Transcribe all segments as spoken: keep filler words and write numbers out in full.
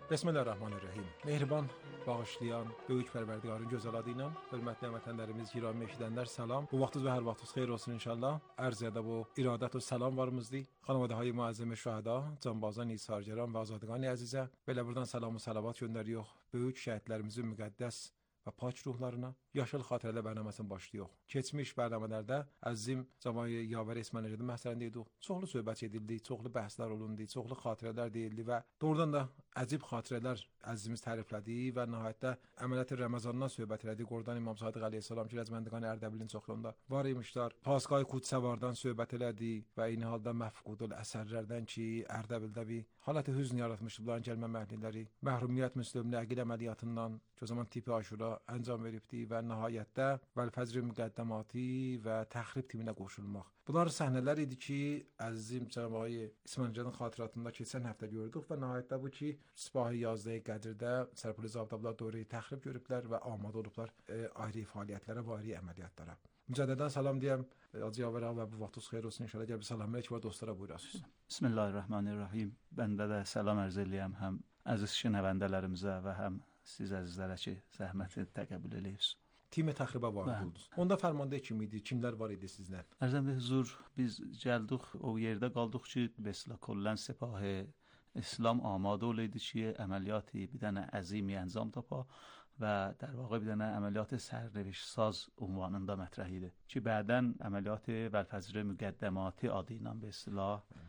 بسم الله الرحمن الرحیم. Mehriban, bağışlayan, böyük pərverdigarın gözəl adı ilə hörmətli vətənlərimiz, girami eşidənlər salam. Bu vaxtınız və hər vaxtınız xeyir olsun inşallah. Ərz edə bu iradət və salam varımızdır. Xanavadahay müəzzəm şühəda, canbazan, isargəran və azadqani əzizə belə buradan salam və salavat göndəririk. Böyük şəhidlərimizin müqəddəs və pak ruhlarına. Yaşıl xatirələr bərnaməsini başlayıq. Keçmiş bərnamələrdə əzizim Cəmayə Yavər İsmail Rəşidin məhsələndə idik. Çoxlu söhbət edildi, çoxlu bəhslər olundu, çoxlu xatirələr deyildi və doğrudan da əcib xatirələr əzizimiz təriflədi və nəhayətdə əməliyyat Ramazandan söhbət elədik. Oradan İmam Sadiq əleyhissalam ki, Rəcməndqan Ərdəbilin çoxluğunda var imişlər. Pasqay Qudsavardan söhbət elədi və eyni halda məfqudul əsərlərdən ki, Ərdəbildə bir halət hüzn yaratmışdı bunların gəlmə məhdələri. Məhrumiyyət müslimli əqil əməliyyatından ki, o zaman tipi aşura əncam veribdi və nəhayətdə vəl-fəcr müqəddəmatı və təxrib timinə qoşulmaq. Bunlar səhnələr idi ki, əzizim Cəmayə İsmailcanın xatirətində keçən həftə gördük və nəhayətdə bu ki, Sipahi yazdığı Qədirdə Sərpuli Zabdablar dövrəyi təxrib görüblər və amadə olublar e, ayrı fəaliyyətlərə və ayrı əməliyyatlara. Mücədədən salam deyəm, Hacı Yavər ağa və bu vaxtınız xeyir olsun inşallah. Gəl bir salam elək və dostlara buyurasınız. Bismillahirrahmanirrahim. Bəndə də salam ərz eləyəm həm əziz şinəvəndələrimizə və həm siz əzizlərə ki, zəhməti təqəbbül eləyirsiniz. Timə təxribə var oldunuz. Onda fərmanda kim idi? Kimlər var idi sizlə? Ərzəndə huzur, biz gəldik, o yerdə qaldıq ki, besla kollən Sepah İslam amadə olaydı ki, əməliyyatı bir dənə əzimi ənzam tapa və در واقع bir dənə əməliyyat sərnişin saz ünvanında mətrəh idi. Ki, bədən əməliyyat vəl-fəcr müqəddəmatı adı ilə besla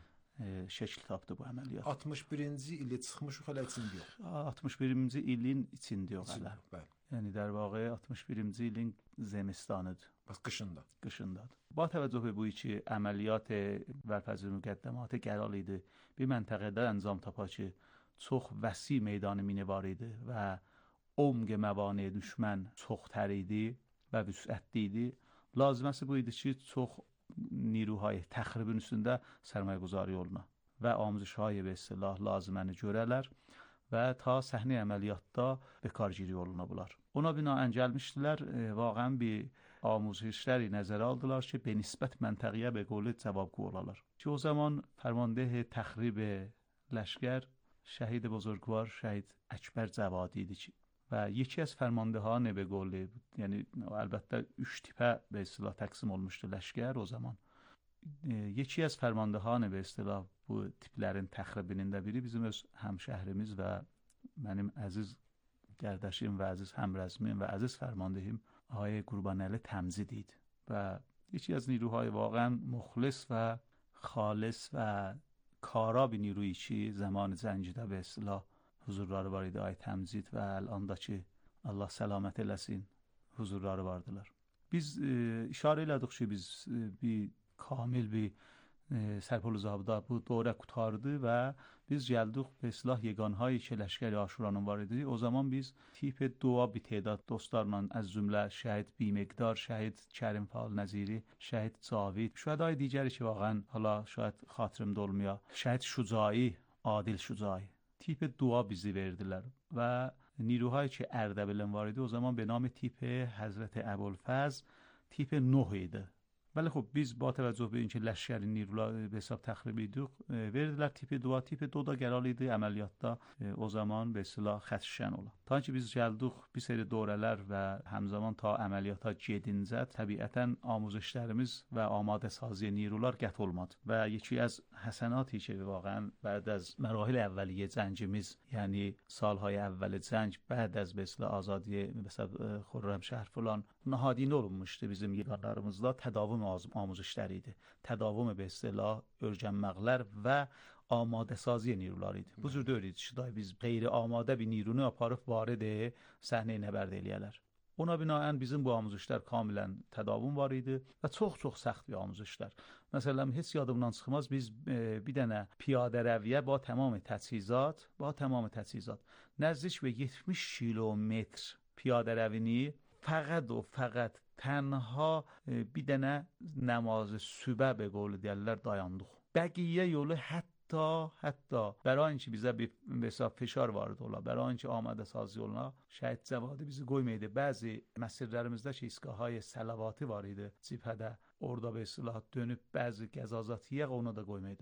şəkil tapdı bu əməliyyat. altmış birinci ildə çıxmış hələ içində yox. altmış birinci ilin içində yox hələ. Bəli. Yəni در واقع altmış birinci ilin zemistanıdır. Bəs qışında. Qışındadır. Ba təvəccüh به bu ki, əməliyyat vəl-fəcr müqəddəmatı qərar idi. Bir məntəqədə ənzam tapa ki, çox vəsi meydanı mini var idi və عمق موانع düşmən çoxtər idi və vüsətli idi. Laziməsi bu idi ki, çox نیروهای təxribin üstündə sərmayə quzarı yoluna və amuzuşهای به اصطلاح lazıməni görələr və ta səhnə əməliyyatda bekargiri yoluna bular. Ona binaən gəlmişdilər, واقعا bir آموزشləri nəzərə aldılar ki, به نسبت منطقیه به قول cavabgو olalar. Ki o zaman فرمانده تخریب لشکر شهید بزرگوار شهید اکبر جوادی idi ki و یکی از فرماندهان به قول یعنی البته üç tipə به اصطلاح تقسیم olmuşdu لشکر o zaman. Yeki az فرماندهان به اصطلاح bu tiplərin təxribinin də biri bizim öz həmşəhrimiz və mənim əziz qardaşım və əziz həmrəzmim və əziz fərmandehim آقای قربانعلی تمجید idi. و یکی از نیروهای واقعا مخلص و خالص و کارا bir نیرویی ki zaman zəncidə به اصطلاح huzurları var idi ay təmcid və əl-andakı Allah səlamət eləsin huzurları vardılar. Biz e, işarə elədik ki, biz e, bir kamil bir e, Sərpol Zabda bu dövrə qutardı və biz gəldik به اصطلاح yeganhayı ki لشکر آشورانın var idi. O zaman biz tip dua bir تعداد dostlarla از cümlə şəhid بیمقدار şəhid Kərim Fal Nəziri şəhid Cavid şühədai digəri ki واقعا hala şayad xatirimdə olmaya şəhid Şucai Adil Şucai tip dua bizi verdilər və نیروهایی که اردبیلن var idi o zaman به نام تیپ حضرت ابوالفضل تیپ نه idi. ولی خب biz با توجه به اینکه لشکری نیروlar به حساب تخریب edirik verdilər tip dua tip دو da qərar idi əməliyyatda o zaman به اصطلاح xətşən ola. Ta ki biz gəldik bir seri dövrələr və həmzaman ta əməliyyata gedincə təbiətən amuzişlərimiz və amadə sazi نیروlar qət olmadı. Və yeki az həsənaتی ki واقعا بعد از مراحل اولیه جنگimiz یعنی سالهای اول جنگ بعد از به اصطلاح آزادی مثلا خرمشهر فلان nahadinə olunmuşdu bizim yeganlarımızda tədavüm amuzişləri idi. Tədavüm به اصطلاح örgənməqlər və آماده سازی نیروlar idi. Bu cür deyil ki, biz qeyri amadə bir nirunu aparıb varid səhnəyə nəbərd eləyələr. Ona binaən bizim bu amuzişlər kamilən tədavüm var idi və çox-çox səxt bir amuzişlər. Məsələn, heç yadımdan çıxmaz biz e, bir dənə piyadə rəviyyə با tamam təchizat, با tamam təchizat نزدیک به yetmiş kilometr piyadə rəvini fəqət o fəqət tənha e, bir dənə namaz sübə به قول deyirlər dayandıq. Bəqiyyə yolu hətta تا حتی برای اینکه bizə bir mesela فشار وارد ola, برای اینکه آماده سازی oluna şəhid cəvadı bizi qoymaydı. Bəzi məsirlərimizdə ki, iskahhay səlavatı var idi cibhədə. Orada به اصطلاح dönüb bəzi qəzazatiyə onu da qoymaydı bizə.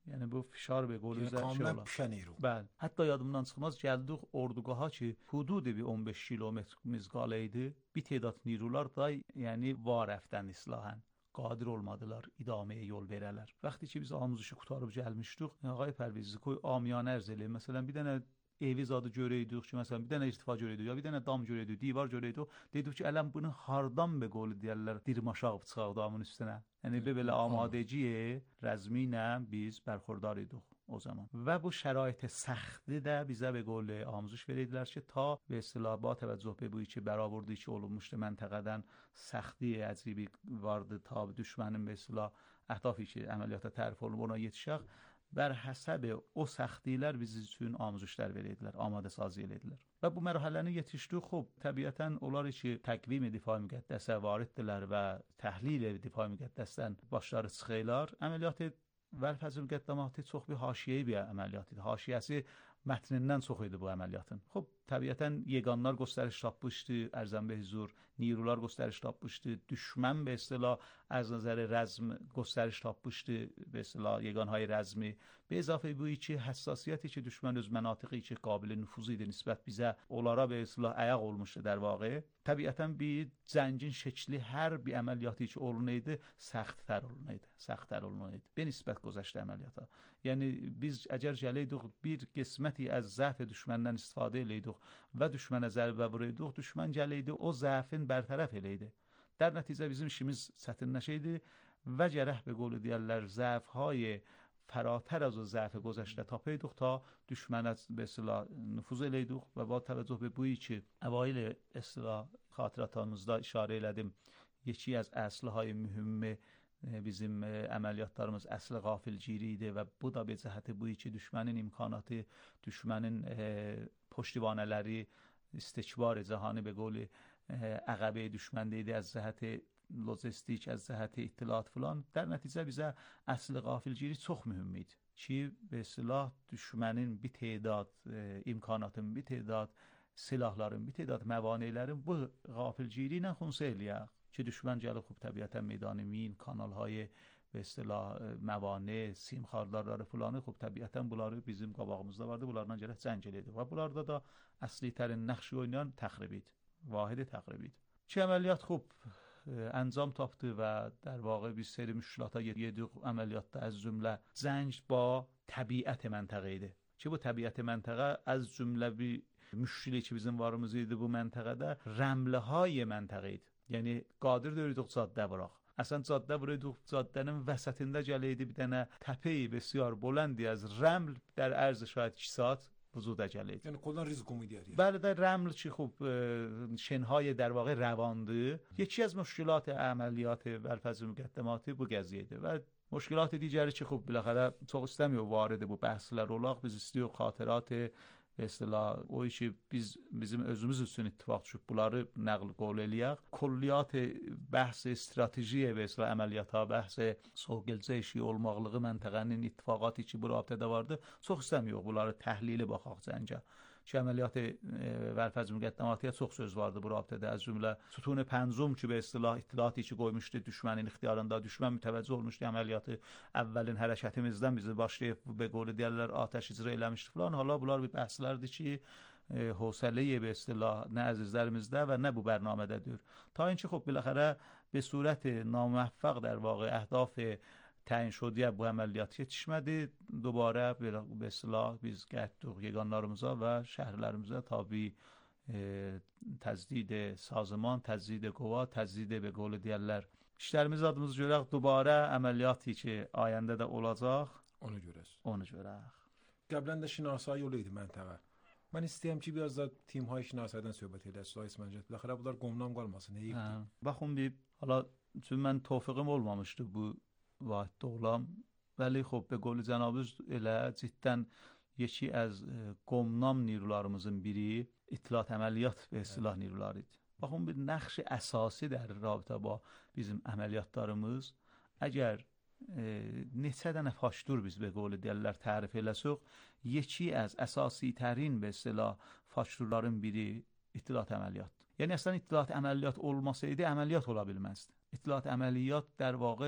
یعنی bu فشار به قول یعنی کاملا پیش نیرو. بله. حتی yadımdan çıxmaz gəldik ordugaha ki hudud bir on beş kilometr mizqalə idi. Bir tədad نیروlar da yəni var rəfdən islahan qadir olmadılar idameye yol verələr. Vaxtı ki biz amuzuşu qutarıb gəlmişdik, ağay Pərvizi qoy amiyane ərz eləyim. Məsələn bir dənə evi zadı görəydik ki, məsələn bir dənə irtifa görəydik, ya bir dənə dam görəydik, divar görəydik. Dedik ki, ələm bunu hardan be qolu deyərlər, dirmaşaq çıxaq damın üstünə. Yəni belə amadeciyə rəzminə biz bərxurdar idik o zaman. Və bu şərait səxti də bizə be qol amuzuş verirdilər ki, ta به اصطلاح با توجه به بویی که برآوردی که olunmuşdu məntəqədən səxti əcibi vardı ta düşmənin به اصطلاح əhdafı ki əməliyyata tərif olunub ona yetişək. Bər həsəb o səxtilər biz üçün amuzuşlar verirdilər, amadə sazı edirdilər. Və bu mərhələni yetişdik. Xub, təbiətən onlar ki təqvim difai müqəddəsə variddirlər və təhlil difai müqəddəsdən başları çıxırlar. Əməliyyat Vəlfəzl müqəddamatı çox bir haşiyəyi bir əməliyyat idi. Haşiyəsi mətnindən çox idi bu əməliyyatın. Xub, təbiətən yeganlar göstəriş tapmışdı, ərzən be huzur, نیروlar göstəriş tapmışdı. Düşmən به اصطلاح از نظر رزم göstəriş tapmışdı. به اصطلاح yeganهای رزمی. به اضافه بویی ki həssasiyyəti ki düşmən öz mənatiqi ki qabil nüfuz idi nisbət bizə onlara به اصطلاح ayaq olmuşdu در واقع. Təbiətən bir zəngin şəkli hər bir əməliyyatı ki olunaydı, səxt‌tər olunaydı, səxt‌tər olunaydı. Be nisbət gözəştə əməliyyata. Yəni biz əgər gələydik bir qisməti az zəf düşməndən istifadə eləydik və düşmənə zərbə vuraydık, düşmən gələydi o zəfin bərtərəf eləydi. در نتیجه bizim işimiz çətinləşəydi və gərək به قول deyərlər zəfهای فراتر از ضعف گذشته tapaydık ta düşmənə به اصطلاح nüfuz eləydik və با توجه به بویی ki اوایل اصطلاح xatirətimizdə işarə elədim. Yeki az əslهای mühüm bizim əməliyyatlarımız əsl qafilgiri idi və bu da be cəhəti buydu ki düşmənin imkanatı, düşmənin پشتیبانەləri istikbar cahani به قول عقبه düşmən idi az cəhəti lojistik, az cəhəti ittilat filan. در nəticə bizə əsl qafilgiri çox mühüm idi ki به اصطلاح düşmənin bir tədad imkanatın, bir tədad silahların, bir tədad məvanələrin bu qafilgiri ilə xunsa eləyək ki düşmən gəlib xub təbiətən meydan min, kanalهای به اصطلاح موانع، سیم خاردارları filanı xub təbiətən bunları bizim qabağımızda vardı. Bunlardan gələk cəng elədi və bunlarda da əsli tərin nəxşi oynayan təxrib idi. Vahidi təxrib idi. Ki əməliyyat xub انجام tapdı və در واقع bir seri müşkilata yedik əməliyyatda az cümlə cəng با təbiət məntəqə idi. Ki bu təbiət məntəqə az cümlə bir müşkili ki bizim varımız idi bu məntəqədə rəmləhay məntəqə idi. Yəni qadir deyirdik caddə vuraq. Əsən caddə vuruyduq, caddənin vəsətində gələydi bir dənə təpəyi بسیار بلندی از رمل در عرض شاید iki saat وجود gələydi. Yəni koldan risk umidiyyəri. Bəli də رمل ki xub şenهای در واقع روانdı. یکی از مشکلات عملیات ولفظ müqəddamatı bu qəziyyə idi və مشکلات دیگری ki xub biləxərə çox istəmiyor vارد bu bəhslər olaq. Biz istəyirik xatirات به اصطلاح o işi biz bizim özümüz üçün ittifaq düşüb bunları nəql qol eləyək. Kulliyyat bəhs stratejiyə və اصطلاح əməliyyata bəhs soğgelcə işi olmaqlığı məntəqənin ittifaqatı ki bu rabitədə vardı. Çox istəmiyor bunları təhlili baxaq cəngə. Ki əməliyyat Vəlfəz müqəddamatı çox söz vardı bu rabitədə. Az cümlə sütun pəncum ki به اصطلاح ittilatı ki qoymuşdu düşmənin ixtiyarında, düşmən mütəvəccüh olmuşdu əməliyyatı əvvəlin hərəkətimizdən bizi başlayıb به قول deyirlər atəş icra eləmişdi falan. Hala bunlar bir bəhslərdir ki حوصله به اصطلاح nə əzizlərimizdə və nə bu برنامədədir. Ta اینکه خب بالاخره به صورت ناموفق در واقع اهداف تعیین شده bu əməliyyat yetişmədi. Dubara به اصطلاح biz getdik yeganlarımıza və şəhərlərimizə tabi təzdid sazman, təzdid qova, təzdid به قول deyirlər. İşlərimiz adımız görək dubara əməliyyatı ki ayəndə də olacaq. Onu görək. Onu görək. Qəblən də şinasایی yolu idi məntəqə. Mən istəyəm ki biraz da timهای şinasaydan söhbət edək. Süleyman Ismancət. Biləxərə bunlar qomdan qalmasın. Heyif. Baxın bir hala çünki mən tövfiqim olmamışdı bu vahid olam. Vəli xub به قول cənabınız elə ciddən yeki az qomnam نیروlarımızın biri اطلاعات əməliyyat və silah نیروları idi. Baxın bir nəxş əsası در رابطه با bizim əməliyyatlarımız əgər neçə dənə faşdur biz به قول deyirlər tərif eləsək yeki az əsasi tərin və silah faşdurların biri اطلاعات əməliyyat. Yəni əslən اطلاعات əməliyyat olmasaydı əməliyyat ola bilməzdi. اطلاعات əməliyyat در واقع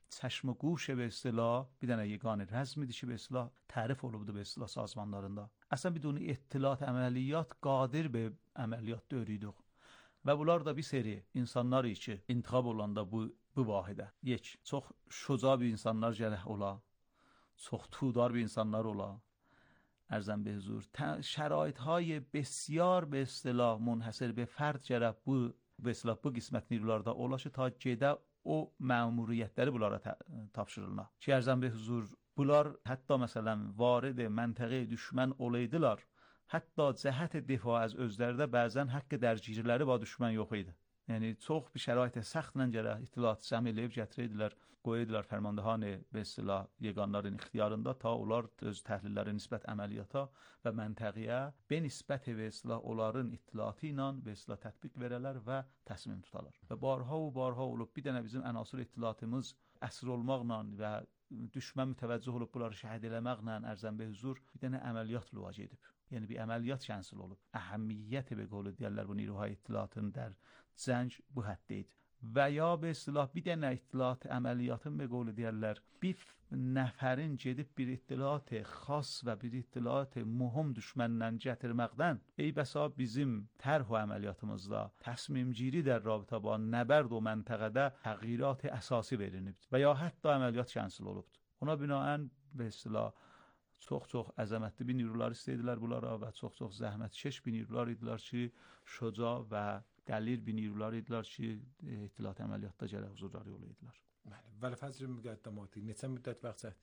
çeşm و گوش به اصطلاح bir dənə yeganə rəzm idi ki, به اصطلاح tərif olubdu به اصطلاح sazmanlarında. Əslən بدون اطلاعات əməliyyat qadir به əməliyyat döyürüydük. Və bunlar da bir seri insanlar ki, intiqab olanda bu bu vahidə. یک, çox şuca bir insanlar gərək ola. çox تودار bir insanlar ola. ارزم به حضور شرایط های بسیار به اصطلاح منحصر به فرد gərək bu به اصطلاح bu qismət نیروlarda olaşı ta gedə o məmuriyyətləri bunlara tapşırılma. Ki ارزم به حضور bunlar hətta məsələn varid məntəqə düşmən olaydılar. Hətta cəhət difaa az özlərdə bəzən haqqı dərgirləri با düşmən yox idi. Yəni çox bir şərait səxtlə gərək ittiliat cəm eləyib gətirəydilər, qoyaydılar fərmandahan به اصطلاح yeganların ixtiyarında ta onlar öz təhlilləri nisbət əməliyyata və məntəqəyə be nisbət به اصطلاح onların ittiliatı ilə به اصطلاح tətbiq verələr və təsmim tutalar. Və barha və barha olub bir dənə bizim ənasır ittiliatımız əsir olmaqla və düşmən mütəvəccüh olub bunları şəhid eləməklə ərzən به حضور bir dənə əməliyyat lüvac edib. Yəni bir əməliyyat şənsil olub. Əhəmiyyəti به قول deyirlər bu نیروهای ittiliatın در زنج bu həddə idi. Və ya به اصطلاح bir dənə ittiliat əməliyyatın به قول deyirlər bir nəfərin gedib bir ittiliat xas və bir ittiliat mühüm düşməndən gətirməkdən ey bəsa bizim tərh əməliyyatımızda təsmimgiri در رابطه با نبرد و məntəqədə təğyirat əsası verilibdi və ya hətta əməliyyat şənsil olubdu. Ona binaən به اصطلاح çox-çox əzəmətli bir نیروlar istədilər bunlara və çox-çox zəhmətkeş bir نیروlar idilər ki, şuca və dəlir bir نیروlar idilər ki, ittiliat əməliyyatda gərək huzurları olaydılar. Bəli, Vəli-Fəzl müqəddəmatı neçə müddət vaxt çəkdi?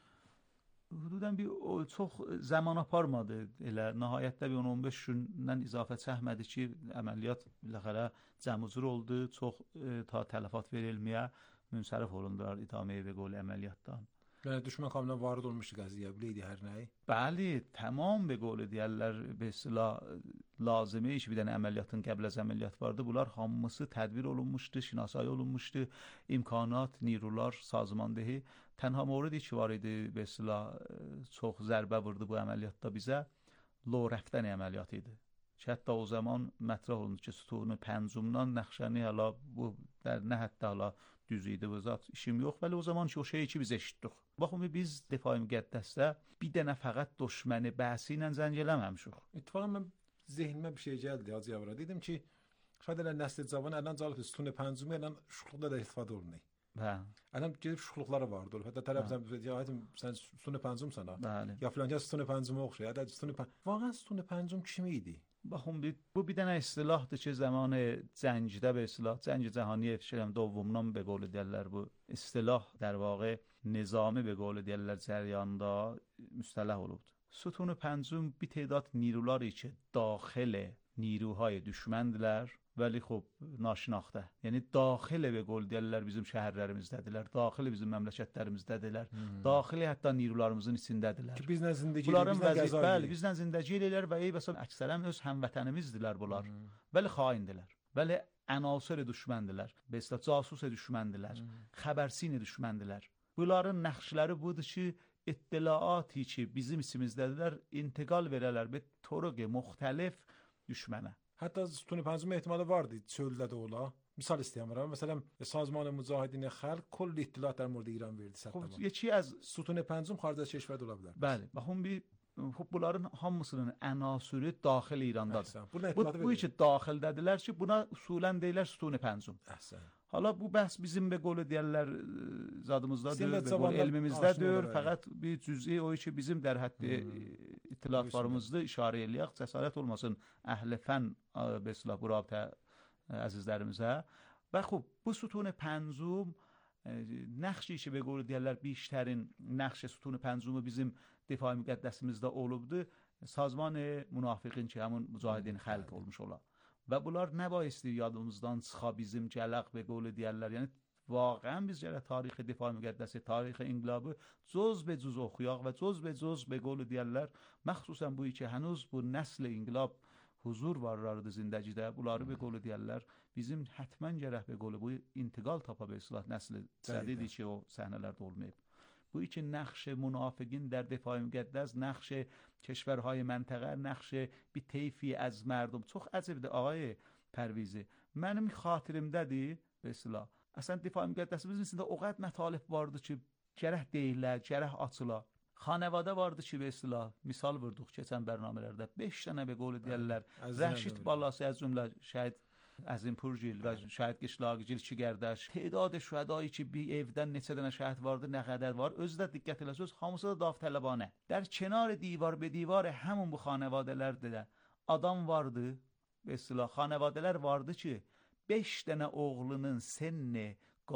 Hududən bir o, çox zaman aparmadı. Elə nəhayətdə bir on on beş gündən izafə çəkmədi ki, əməliyyat biləxərə cəmuzur oldu. Çox e, ta tələfat verilməyə münsərif olundular idaməyə və qol əməliyyatdan. Yəni düşmən kamilən varid olmuşdu qəziyə, biləydi hər nəyi? Bəli, tamam به قول deyərlər به اصطلاح lazımi iş bir dənə əməliyyatın qəbl az əməliyyat vardı. Bunlar hamısı tədbir olunmuşdu, şinasayı olunmuşdu. İmkanat, نیروlar, sazmandehi. Tənha mوردی ki var idi به اصطلاح çox zərbə vurdu bu əməliyyatda bizə. لو رفتن əməliyyat idi. Ki hətta o zaman mətrah olundu ki, sütunu pəncumdan nəxşəni hələ bu در nə hətta hələ düz idi bu zat işim yox. Vəli o zaman ki o şeyi ki biz eşitdik. Baxın biz Difai Müqəddəsdə bir dənə fəqət düşməni bəhsi ilə zəng eləməmişik. اتفاقا mən zehnimə bir şey gəldi Hacı Yavra. Dedim ki şaید elə nəsli cavan ələn calıb sütunu pəncumi ilə şuxluqda da istifadə olunur. Hə. Ələn gedib şuxluqları vardı. Hətta tərəfdən deyəcəm sən sütunu pəncumsan ha. Bəli. Ya filanca sütunu pəncuma oxşayır. Ya da sütunu pəncum. Vaqan sütunu pəncum kimi idi? Baxın bu bir dənə istilahdır ki, zamanı cəngdə به اصطلاح جنگ جهانی شدم دومdan به قول deyirlər bu istilah در واقع nizami به قول deyirlər cəryanında müstəlah olubdu. Sütunu pəncum bir تعداد نیروları ki daxil نیروهای düşməndilər ولی خب ناشناخته. Yəni daxil به قول deyirlər bizim şəhərlərimizdədirlər, daxil bizim məmləkətlərimizdədirlər, daxili hətta نیروlarımızın içindədirlər. Ki bizlə zindəgi, bunların bizlə qəza. Bəli, bizlə zindəgi eləyirlər və ey bəs əksərən öz həmvətənimizdirlər bunlar. Vəli xaindilər. Vəli ənasır düşməndilər. Bəs casus düşməndilər. Xəbərsin düşməndilər. Bunların nəxşləri budur ki, ittilaati ki bizim içimizdədirlər, intiqal verələr bir toruq müxtəlif düşmənə. Hətta sütunu pəncum ehtimalı vardı çöldə də ola. Misal istəyirəm. Məsələn, Sazman Mücahidin Xalq کل اطلاعات در مورد ایران verdi خب sətdə. یکی از sütunu pəncum xarici از کشور ola bilər. Bəli, baxın bir خب bunların hamısının ənasürü daxil İrandadır. Əhsən. Buna Bu, etimad bu iki daxildədirlər ki, buna usulən deyirlər sütunu pəncum. Əhsən. Hala bu bəhs bizim به قول deyirlər zadımızda Sizin deyir, də به قول cavanlar elmimizdə aşina deyir, olaraq. fəqət bir cüz'i o ki bizim در حد ittiliatlarımızda işarə eləyək, cəsarət olmasın əhl-i fən به اصطلاح bu rabitə əzizlərimizə. Və xub bu sütun pəncum nəxşi ki به قول deyirlər بیشترین نقش sütun pəncumu bizim Difai Müqəddəsimizdə olubdu. Sazman Münafiqin ki həmin Mücahidin Xalq olmuş ola. Və bunlar nə bayistir yadımızdan çıxa bizim gələq به قول deyirlər. Yəni واقعا biz gələ tarixi Difai Müqəddəsi, tarixi inqilabı cüz be cüz oxuyaq və cüz be cüz به قول deyirlər. Məxsusən bu iki hənuz bu nəsl inqilab huzur varlardı zindəcidə. Bunları به قول deyirlər. Bizim hətmən gərək به قول bu intiqal tapa به اصطلاح nəsl cədidi ki o səhnələrdə olmayıb. Bu iki نقش منافقین در دفاع مقدس، نقش کشورهای منطقه، نقش bir طیفی از مردم. Çox əcəbdir ağay Pərvizi. Mənim xatirimdədir به اصطلاح Əslən difai müqəddəsimizin içində o qədər mətalib vardı ki, gərək deyirlər, gərək açılar. Xanəvadə vardı ki, və istilah, misal vurduq keçən bərnamələrdə, beş dənə və qolu deyərlər, Rəşid balası az cümlə şəhid Əzimpurgil və şəhid Qışlaqgil Çigərdəş, tədadı şühədayı ki, bir evdən neçə dənə şəhid vardı, nə qədər var, özü də diqqət eləsəz, hamısı da davtələbanə. در کنار دیوار به دیوار همون bu xanəvadələrdə də adam vardı, və istilah, xanəvadələr vardı ki, beş dənə oğlunun senni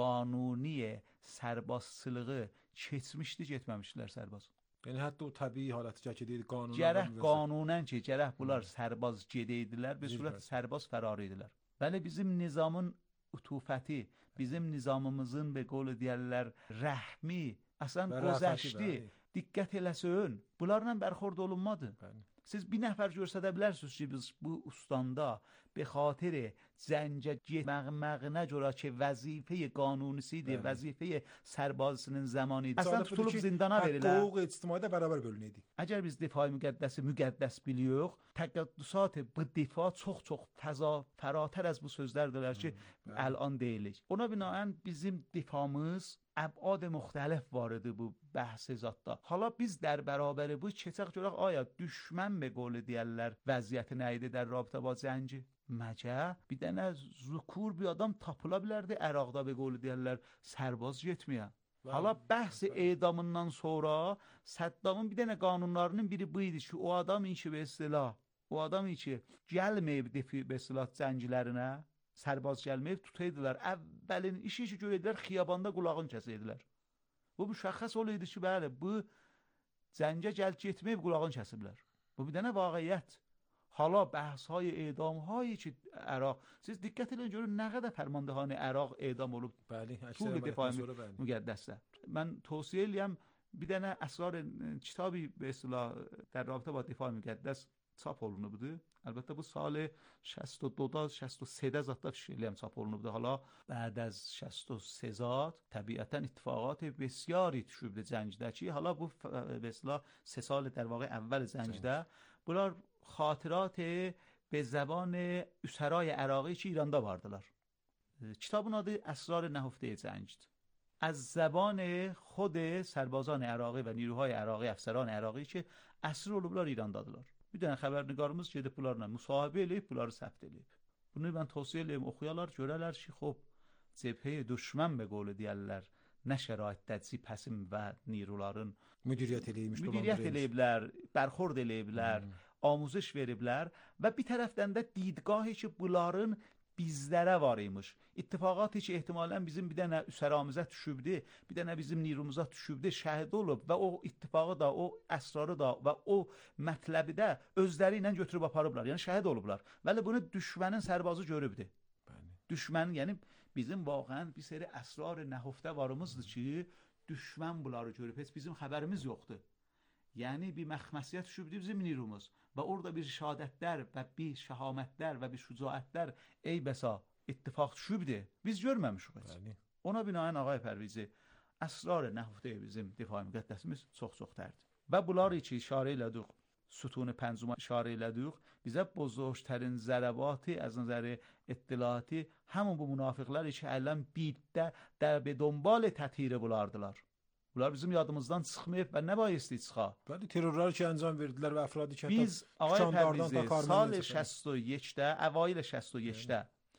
qanuni sərbazçılığı keçmişdi, getməmişdilər sərbaz. Yəni hətta o təbii halətə gedəydi, qanuna. Gərək qanunən ki, gərək bunlar sərbaz gedəydilər, bir surət sərbaz fərar idilər. Bəli, bizim nizamın ütufəti, bizim nizamımızın və qolu deyərlər rəhmi, əslən gözəşdi, diqqət eləsin, bunlarla bərxord olunmadı. Siz bir nəfər görsədə bilərsiniz ki, biz bu ustandə به خاطر زنجه مغمغنه جورا که وظیفه قانونیسیdir, vəzifə sərbazının zamanıdır. Əslən tutulub zindana verirlər. Hüquq ictimaiyyətə bərabər bölünəydi. Əgər biz difai müqəddəsi müqəddəs biliyoruz, təqəddüsat bu difa çox-çox fəza, fəratər az bu sözlərdirlər ki, الان deyilik. Ona binaən bizim difamız ابعاد مختلف وارد bu بحث zatda. Hala biz در برابر bu keçək görək aya düşmən به قول deyirlər vəziyyəti nə idi در رابطه با زنج مəcə bir dənə zukur bir adam tapıla bilərdi Əraqda به قول deyirlər sərbaz getməyə. Hala bəhs edamından sonra Səddamın bir dənə qanunlarının biri bu idi ki, o adam işi به اصطلاح o adam işi gəlməyib defi به اصطلاح zəncilərinə sərbaz gəlməyib tutaydılar. Əvvəlin işi ki görədilər xiyabanda qulağını kəsəydilər. Bu müşəxəs olaydı ki, bəli, bu zəncə gəl getməyib qulağını kəsiblər. Bu bir dənə vaqiət. Hala bəhsهای edamهایی ki Əraq, siz diqqət edin görün nə qədər fərmandehan Əraq edam olub. Bəli, طول دفاع müqəddəsdə. Mən tövsiyə eləyəm bir dənə əsrar kitabı به اصطلاح در رابطه با دفاع müqəddəs çap olunubdu. Əlbəttə bu sal شصت و دو شصت و سه zətdə fikirləyəm çap olunubdu. Hala بعد از شصت و سه zat təbiətən ittifaqat بسیاری düşübdü zəncdəki. Hala bu به اصطلاح سه سال در واقع اول زنجdə bunlar خاطرات به زبان اسرای عراقی که ایراندا vardılar. کتابın adı اسرار نهفته زنجد. از زبان خود سربازان عراقی و نیروهای عراقی افسران عراقی که اسیر olublar İrandadılar. Bir dənə xəbərnigarımız gedib bunlarla müsahibə eləyib, bunları səbt eləyib. Bunu mən tövsiyə eləyim, oxuyalar, görərlər ki, xop, cəbhəyə düşmən be qolu deyərlər, nə şəraitdə cibhəsim və niruların müdiriyyət eləyibmiş, müdiriyyət eləyiblər, bərxord eləyiblər, آموزش veriblər və bir tərəfdən də didgahı ki, bunların bizlərə var imiş. İttifaqatı ki, ehtimalən bizim bir dənə üsəramıza düşübdi, bir dənə bizim nirumuza düşübdi, şəhid olub və o ittifağı da, o əsrarı da və o mətləbi də özləri ilə götürüb aparıblar. Yəni şəhid olublar. Vəli bunu düşmənin sərbazı görübdü. Düşmən, yəni bizim vaqəən bir seri əsrar nəhufdə varımızdır ki, düşmən bunları görüb. Heç bizim xəbərimiz yoxdur. Yəni bir məxməsiyyət düşübdü bizim nirumuz və orada bir şəhadətlər və bir şəhamətlər və bir şücaətlər ey bəsa ittifaq düşübdü. Biz görməmişik heç. Ona binaən ağay Pərvizi əsrar nəhufdə bizim difai müqəddəsimiz çox-çox dərdir. Və bunları ki işarə elədik, sütun pəncuma işarə elədik, bizə bozuştərin zərəbatı از نظر اطلاعاتی همون bu münafıqlar ki ələn birdə də be دنبال təthiri bulardılar. Bunlar bizim yadımızdan çıxmayıb və nə bayisти çıxa? Bəli, terrorlar ki əncam verdilər və əfradi ki biz ağay Pərvizi sal شصت و یکdə, əvayil شصت و یکdə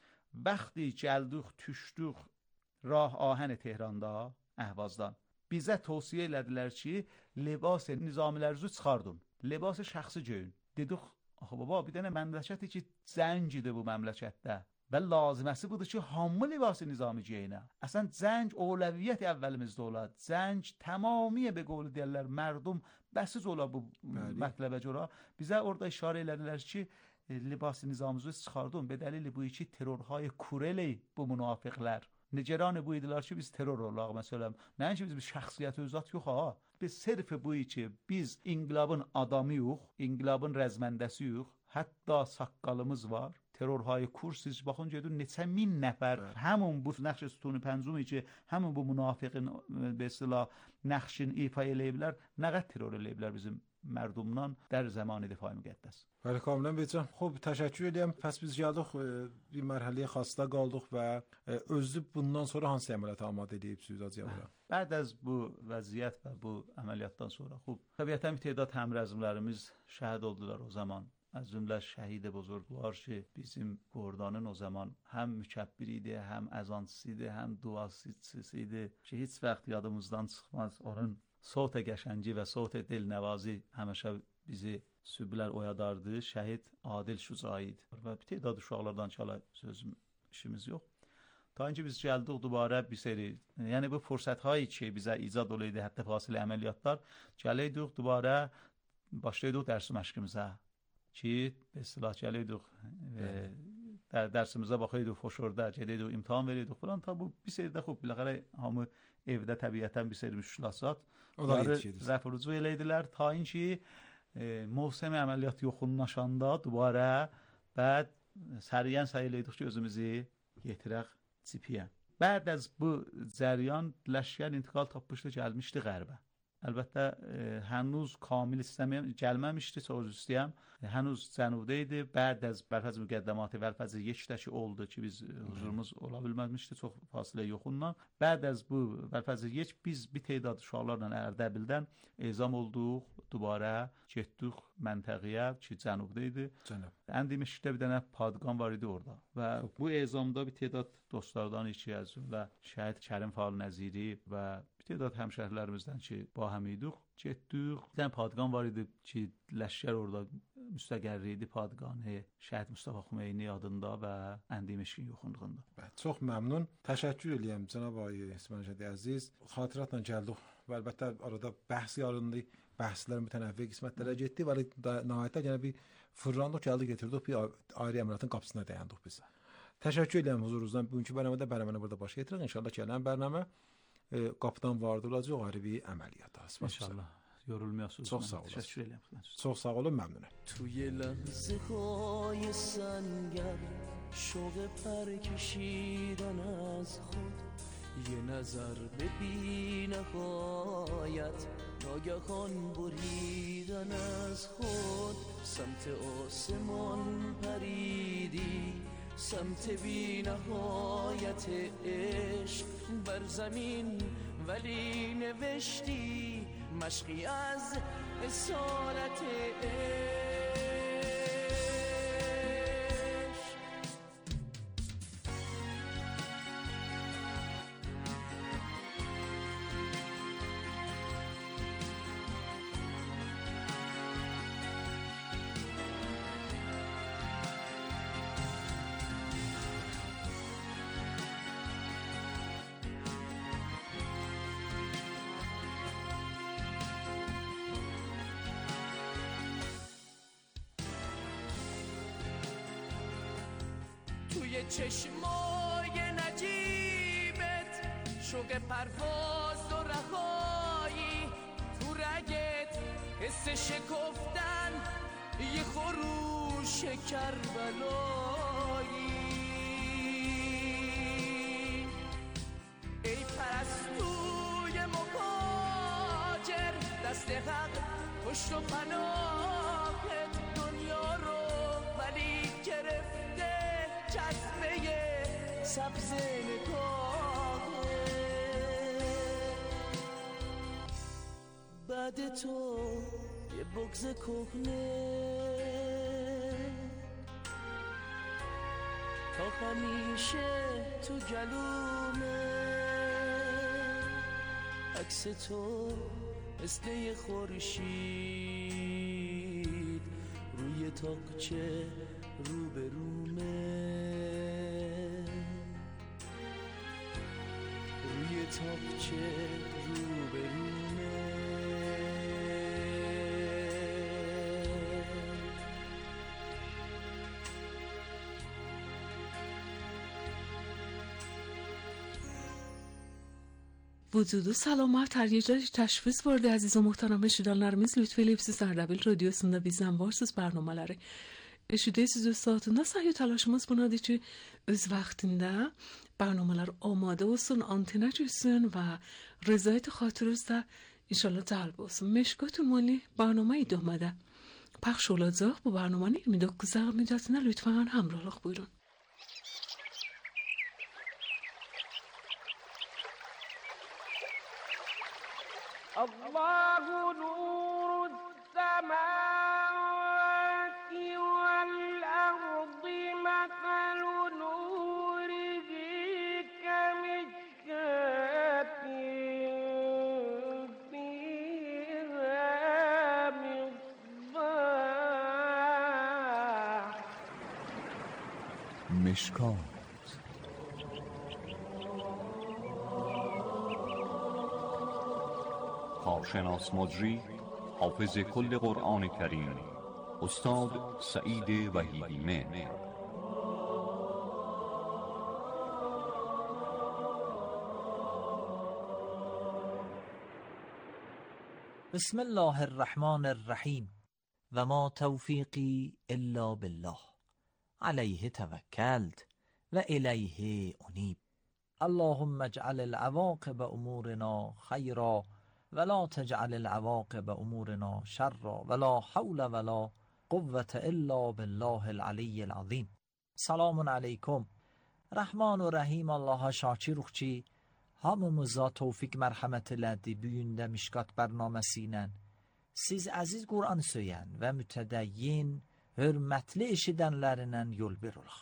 وقتی gəldik, düşdük rah ahən Tehranda, Əhvazdan. Bizə tövsiyə elədilər ki, libas nizamilərinizi çıxardın. Libas şəxsi göyn. Dedik, axı baba, bir dənə məmləkəti ki, zəngidir bu məmləkətdə. Və laziməsi budur ki, hamı libası nizami geyinə. Əslən, zəng əvvəliyyət əvvəlimizdə olar. Zəng tamamiyə be qolu deyərlər, mərdum bəsiz ola bu mətləbə görə. Bizə orada işarə elədilər ki, libası nizamınızı çıxardın. Be dəlili bu iki terrorhay kureli bu münafıqlər. Nigeran bu idilər ki, biz terror olaq, məsələn. Nəinki biz bir şəxsiyyət özat yox, ha. Biz sırf bu ki, biz inqilabın adamı yox, inqilabın rəzməndəsi yox, hətta saqqalımız var. terrorهای کور siz baxın gedin neçə min nəfər həmin bu nəqş sütunu pəncumi ki, həmin bu münafiqin به اصطلاح nəqşin ifa eləyiblər, nə qədər terror eləyiblər bizim مردمنان در زمان دفاع مقدس. بله کاملا بیچم. خب teşekkür edirəm. Pəs biz gəldik bir mərhələyə xasta qaldıq və özü bundan sonra hansı əməliyyat amadə edibsiniz acaba? بعد از bu vəziyyət və bu əməliyyatdan sonra خب təbiətən bir تعداد həmrəzmlərimiz şəhid oldular o zaman. از جمله شهید بزرگوار شه bizim گردانın o zaman hem mükəbbir hem əzansıydı hem duasıydı ki hiç vaxt yadımızdan çıxmaz. Onun صوت qəşəngi və صوت dilnəvazi həmişə bizi sübhlər oyadardı. Şəhid Adil Şucaid və bir تعداد uşaqlardan çala sözüm işimiz yox. تا اینکه biz gəldik دوباره bir seri yəni bu fürsətləri ki bizə icad oluydu hətta fasilə əməliyyatlar gələydik دوباره başlayırdıq dərs məşqimizə ki به اصطلاح gələydik در درsimizə baxıyorduk foşorda gedəydik imtahan verirdik falan ta bu bir seridə xub biləxərə hamı evdə təbiətən bir seri müşkilat onları rəf rücu eləydilər ta inki mövsüm əməliyyat yoxunlaşanda دوباره بعد səriyən sayılıyorduk ki özümüzü yetirək Sipiyə. بعد از bu cəryan ləşkər intiqal tapmışdı, gəlmişdi qərbə. Əlbəttə e, hənuz kamil istəməyəm, gəlməmişdi, söz istəyəm. Hənuz cənubda idi. Bəd az bərfəz müqəddəmatı vəlfəz yekdəki oldu ki biz huzurumuz ola bilməmişdi, çox fasilə yoxundan. Bəd az bu vəlfəz yek biz bir تعداد uşaqlarla Ərdəbildən ezam olduq, dubara getdik məntəqəyə ki cənubda idi. Cənub. Əndəmişdə bir dənə padqan var idi orada. Və bu ezamda bir تعداد dostlardan iki az və şəhid Kərim Fal Nəziri və تعداد həmşəhərlərimizdən ki با هم idik getdik. Bir dənə padqan var idi ki ləşkər orada müstəqərri idi padqanı şəhid Mustafa Xümeyni adında və Əndəmişin yoxunluğunda. Çox məmnun. Təşəkkür edirəm cənab ağay İsmail Şədi əziz. Xatirətlə gəldik və əlbəttə arada bəhs yarındı. Bəhslərin mütənəvvi qismətlərə getdi və nəhayətdə yenə bir fırlandıq, gəldik getirdik bir ayrı əməliyyatın qapısına dayandık biz. Təşəkkür edirəm huzurunuzdan. Bugünkü bərnamədə bərnaməni burada baş yetiririk. İnşallah gələn bərnamə qapıdan vardırılacaq ayrı bir əməliyyat. İnşallah. Yorulmuyorsunuz. Çok sağ olun. Teşekkür ederim. Çok sağ olun, memnunum. توی لحظه های سنگر شوق پر کشیدن از خود یه نظر به بی نهایت ناگهان بریدن از خود سمت آسمان پریدی سمت بی نهایت عشق بر زمین ولی نوشتی مشقی از اسارت عشق توی چشمای نجیبت شوق پرواز و رهایی تو رگت حس شکفتن یه خروش کربلایی ای پرستوی مهاجر دست حق پشت و پناهت دنیا رو ولی گرفته جذبه سبز نگاهه بعد تو یه بغض کهنه تا همیشه تو گلومه عکس تو مثل یه خورشید روی تاقچه روبرومه روی تاقچه روبرومه Vücudu salamat her gece təşvis vardı əziz və muhtaram eşidənlərimiz. Lütfü Elipsiz Ərdəbil Radiosunda bizdən varsız bərnamələri eşidirsiniz öz saatında. Səhiyyə təlaşımız bunadır ki, öz vaxtında bərnamələr amadə olsun, antenə düşsün və rızayət xatırınızda İnşallah cəlb olsun. Meşkat Ünvanlı برنامه idömədə pəxş olacaq. Bu برنامه iyirmi doqquz dəqiqə müddətində lütfən həmrəhlıq buyurun. Allahu nur semavati vel ardi methelu nurihi kemishkatin fiha misbah. مشکات کارشناس مجری حافظ کل قرآن کریم استاد سعید وحیدی مهر. بسم الله الرحمن الرحیم و ما توفیقی الا بالله علیه توکلت و الیه انیب. اللهم اجعل العواقب امورنا خیرا ولا تجعل العواقب امورنا شرا ولا حول ولا قوة الا بالله العلی العظیم. Selamun aleyküm. Rahman و Rahim Allah'a şakirukçi hamımıza tevfik mərhəmət elədi bu gündə Mişkat bərnaməsi ilə. Siz əziz Qur'an söyən və mütədəyyin, hörmətli eşidənlərindən yol bir olaq.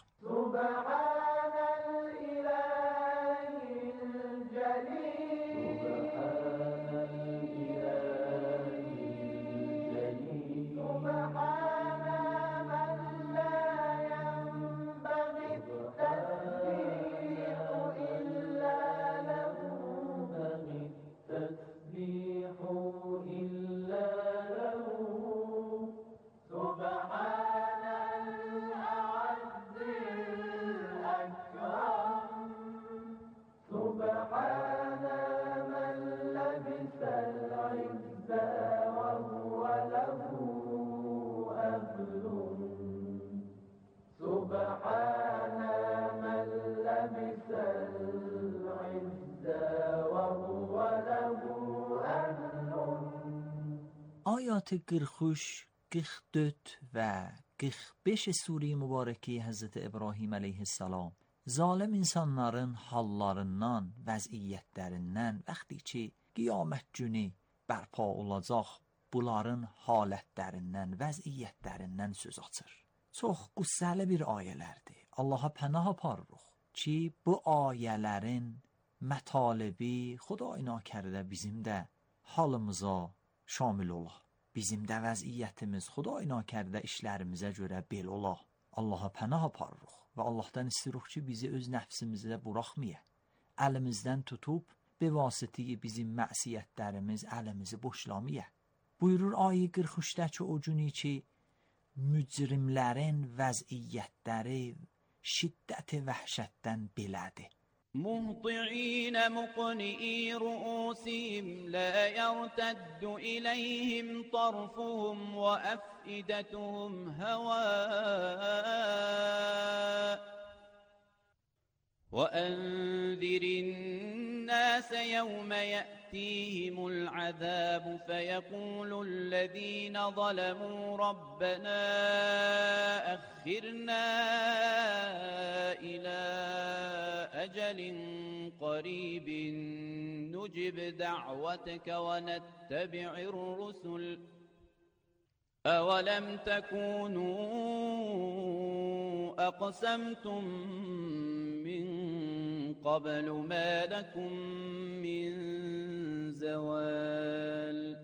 آیات قرخوش قرخ dört و قرخ beş Sure-i Mübarəki Həzrəti İbrahim əleyhissalam zalim insanların hallarından, vəziyyətlərindən, vaxtı ki qiyamət günü bərpa olacaq, bunların halətlərindən, vəziyyətlərindən söz açır. Çox qüssəli bir ayələrdir. Allaha pənah aparırıq ki, bu ayələrin mətalibi Xuday nakərdə bizim də halımıza şamil ola. Bizim də vəziyyətimiz Xuday nakərdə işlərimizə görə bel ola. Allaha pənah aparırıq və Allahdan istəyirik ki, bizi öz nəfsimizə buraxmaya. Əlimizdən tutub, bevasitiyi bizim məsiyyətlərimiz əlimizi boşlamaya. Buyurur ayə qırx üçdəki o günü ki, mücrimlərin vəziyyətləri şiddəti vəhşətdən belədir. مهطعين مقنئي رؤوسهم لا يرتد إليهم طرفهم وأفئدتهم هواء وأنذر الناس يوم يأتيهم العذاب فيقول الذين ظلموا ربنا أخرنا إلى أجل قريب نجب دعوتك ونتبع الرسل أولم تكونوا أقسمتم من قبل ما لكم من زوال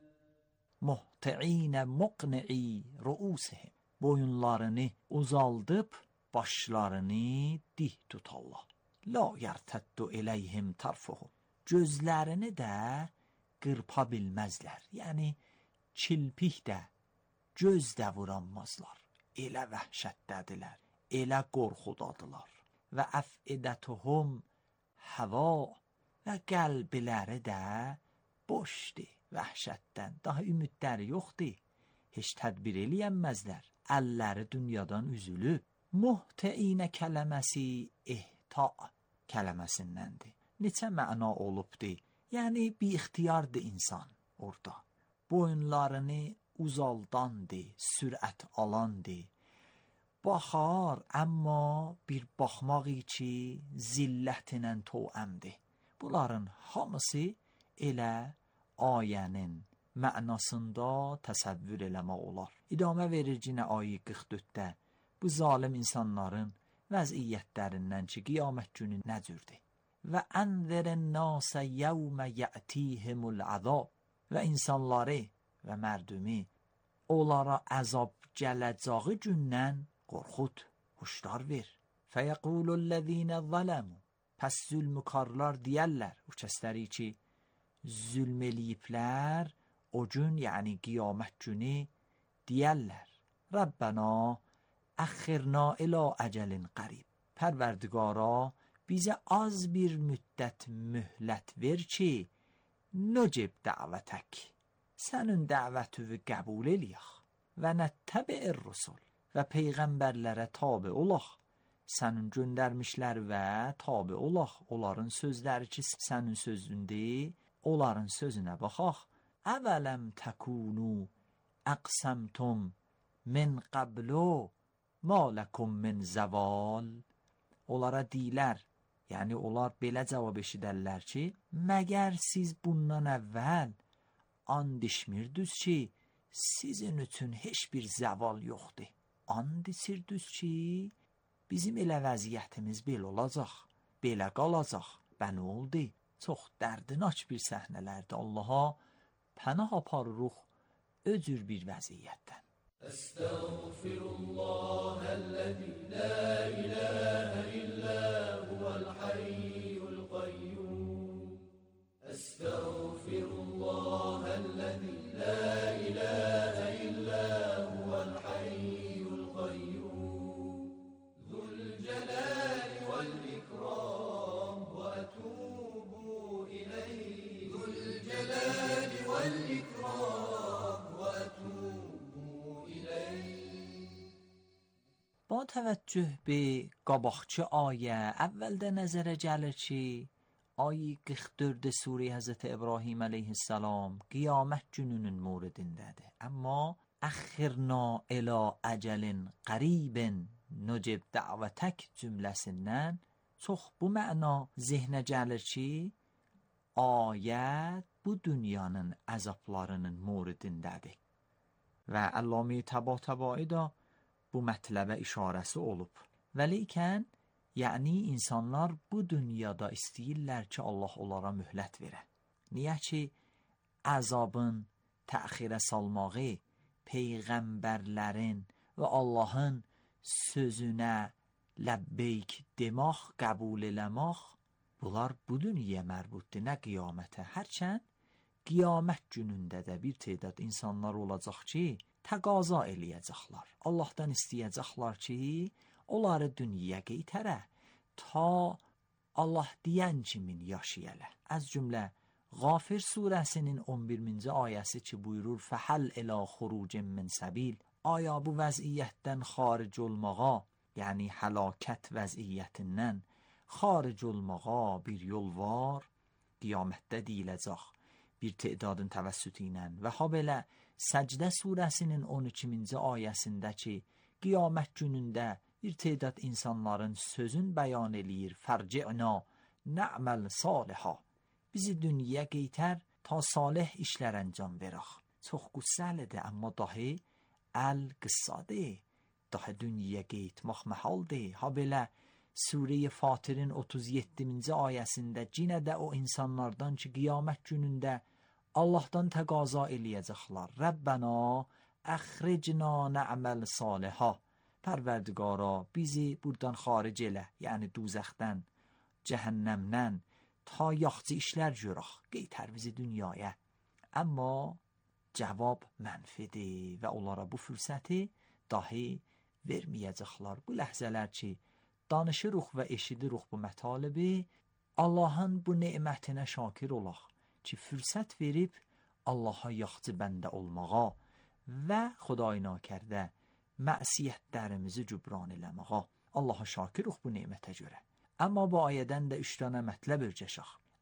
مهطعين مقنعي رؤوسهم boyunlarını uzaldıb başlarını dik tutarlar. La yerteddu eleyhim tarfuhum. Gözlərini də qırpa bilməzlər. Yəni çilpik də, göz də vuranmazlar. Elə vəhşətdədirlər, elə qorxudadılar. Və əfidətuhum həva və qəlbləri də boşdur vəhşətdən. Daha ümidləri yoxdur. Heç tədbir eləyənməzlər. Əlləri dünyadan üzülüb. Muhteinə kələməsi ihta kələməsindəndir. Neçə məna olubdur Yəni bir ixtiyardır insan orada. Boyunlarını uzaldandı, sürət alandı. Baxar, amma bir baxmaq ki zillətlə toəmdir. Bunların hamısı elə ayənin mənasında təsəvvür eləmək olar. İdamə verir yenə ayə qırx dörddə bu zalim insanların vəziyyətlərindən ki, qiyamət günü nə cürdür? Və ənzirən nasə yevmə yətihimul əzab və insanları və mərdumi onlara əzab gələcəyi gündən qorxud, huşdar ver. Fəyəqulullezine zələmu pəs zülmükarlar deyərlər, o kəsləri ki zülm eləyiblər, o gün, yəni qiyamət günü deyərlər, Rəbbənə əxirna ilə əcəlin qarib. Pərverdigara bizə az bir müddət mühlət ver ki, nəcib dəvətək, sənin dəvətüvü qəbul eləyək və nəttəbi'ir rusul və peyğəmbərlərə tabi olaq, sənin göndərmişlər və tabi olaq, onların sözləri ki, sənin sözündür, onların sözünə baxaq. Əvələm təkunu əqsəmtum min qəblu ma ləkum min zəval. Onlara deyilər, yəni onlar belə cavab eşidərlər ki, məgər siz bundan əvvəl and içmirdiniz ki, sizin üçün heç bir zəval yoxdur. And içirdiniz ki, bizim elə vəziyyətimiz belə olacaq, belə qalacaq. Bə nə oldu? Çox dərdinaç bir səhnələrdir. Allaha pənah aparırıq o cür bir vəziyyətdən. Estağfirullahəl-ləzi la iləhə illə huvəl-hayyul qayyum. Estağfirullahəl-ləzi la iləhə illə huvəl-hayyul qayyum. Zülcəlal vəl-ikram və ətubu iləyh. Zülcəlal vəl-ikram və ətubu iləyh. Ba təvəccüh be qabaqçı ayə əvvəldə nəzərə gəlir ki, ayə qırx dörd Surə Həzrət İbrahim əleyhissalam qiyamət gününün moridindədir. Amma əxirna ilə əcəlin qaribin nəcib dəvətək cümləsindən çox bu məna zehnə gəlir ki, ayət bu dünyanın əzablarının moridindədir. Və Əlləmi Təbatəbai da bu mətləbə işarəsi olub. Vəlikən, yəni insanlar bu dünyada istəyirlər ki, Allah onlara mühlət verə. Niyə ki, əzabın təxirə salmağı, peyğəmbərlərin və Allahın sözünə ləbbeyk demək, qəbul eləmək, bunlar bu dünyaya mərbutdur, nə qiyamətə. Hərçənd qiyamət günündə də bir tədad insanlar olacaq ki, təqaza eləyəcəklər. Allahdan istəyəcəklər ki, onları dünyaya qeytərə, ta Allah deyən kimin yaşayələ. Az cümlə, Ğafir surəsinin on birinci ayəsi ki buyurur, fəhəl ilə xurucin min səbil. Aya bu vəziyyətdən xaric olmağa, yəni həlakət vəziyyətindən xaric olmağa bir yol var, qiyamətdə deyiləcək bir tədadın təvəssütü ilə. Və ha belə Səcdə surəsinin on ikinci ayəsində ki, qiyamət günündə bir tədad insanların sözün bəyan eləyir, fərci'na nə'məl salihə. Bizi dünyaya qeytər, ta salih işlər əncam verək. Çox qüssəlidir, amma dahi əl qıssadır. Dahi dünyaya qeytmək məhaldır. Ha belə Surə-i Fatirin otuz yeddinci ayəsində cinə də o insanlardan ki, qiyamət günündə Allahdan təqaza eləyəcəklər. Rəbbənə əxricna nə'məl salihə. Pərverdigara bizi buradan xaric elə, yəni duzəxdən, cəhənnəmdən, ta yaxçı işlər görək, qeytər bizi dünyaya. Amma cavab mənfidir və onlara bu fürsəti dahi verməyəcəklər. Bu ləhzələr ki, danışırıq və eşidirik bu mətalibi, Allahın bu nemətinə şakir olaq ki, fürsət verib Allaha yaxçı bəndə olmağa və Xuday nakərdə məsiyyətlərimizi cübran eləməğa. Allaha şakirıq bu nemətə görə. Amma bu ayədən də üç dənə mətləb örcəşək.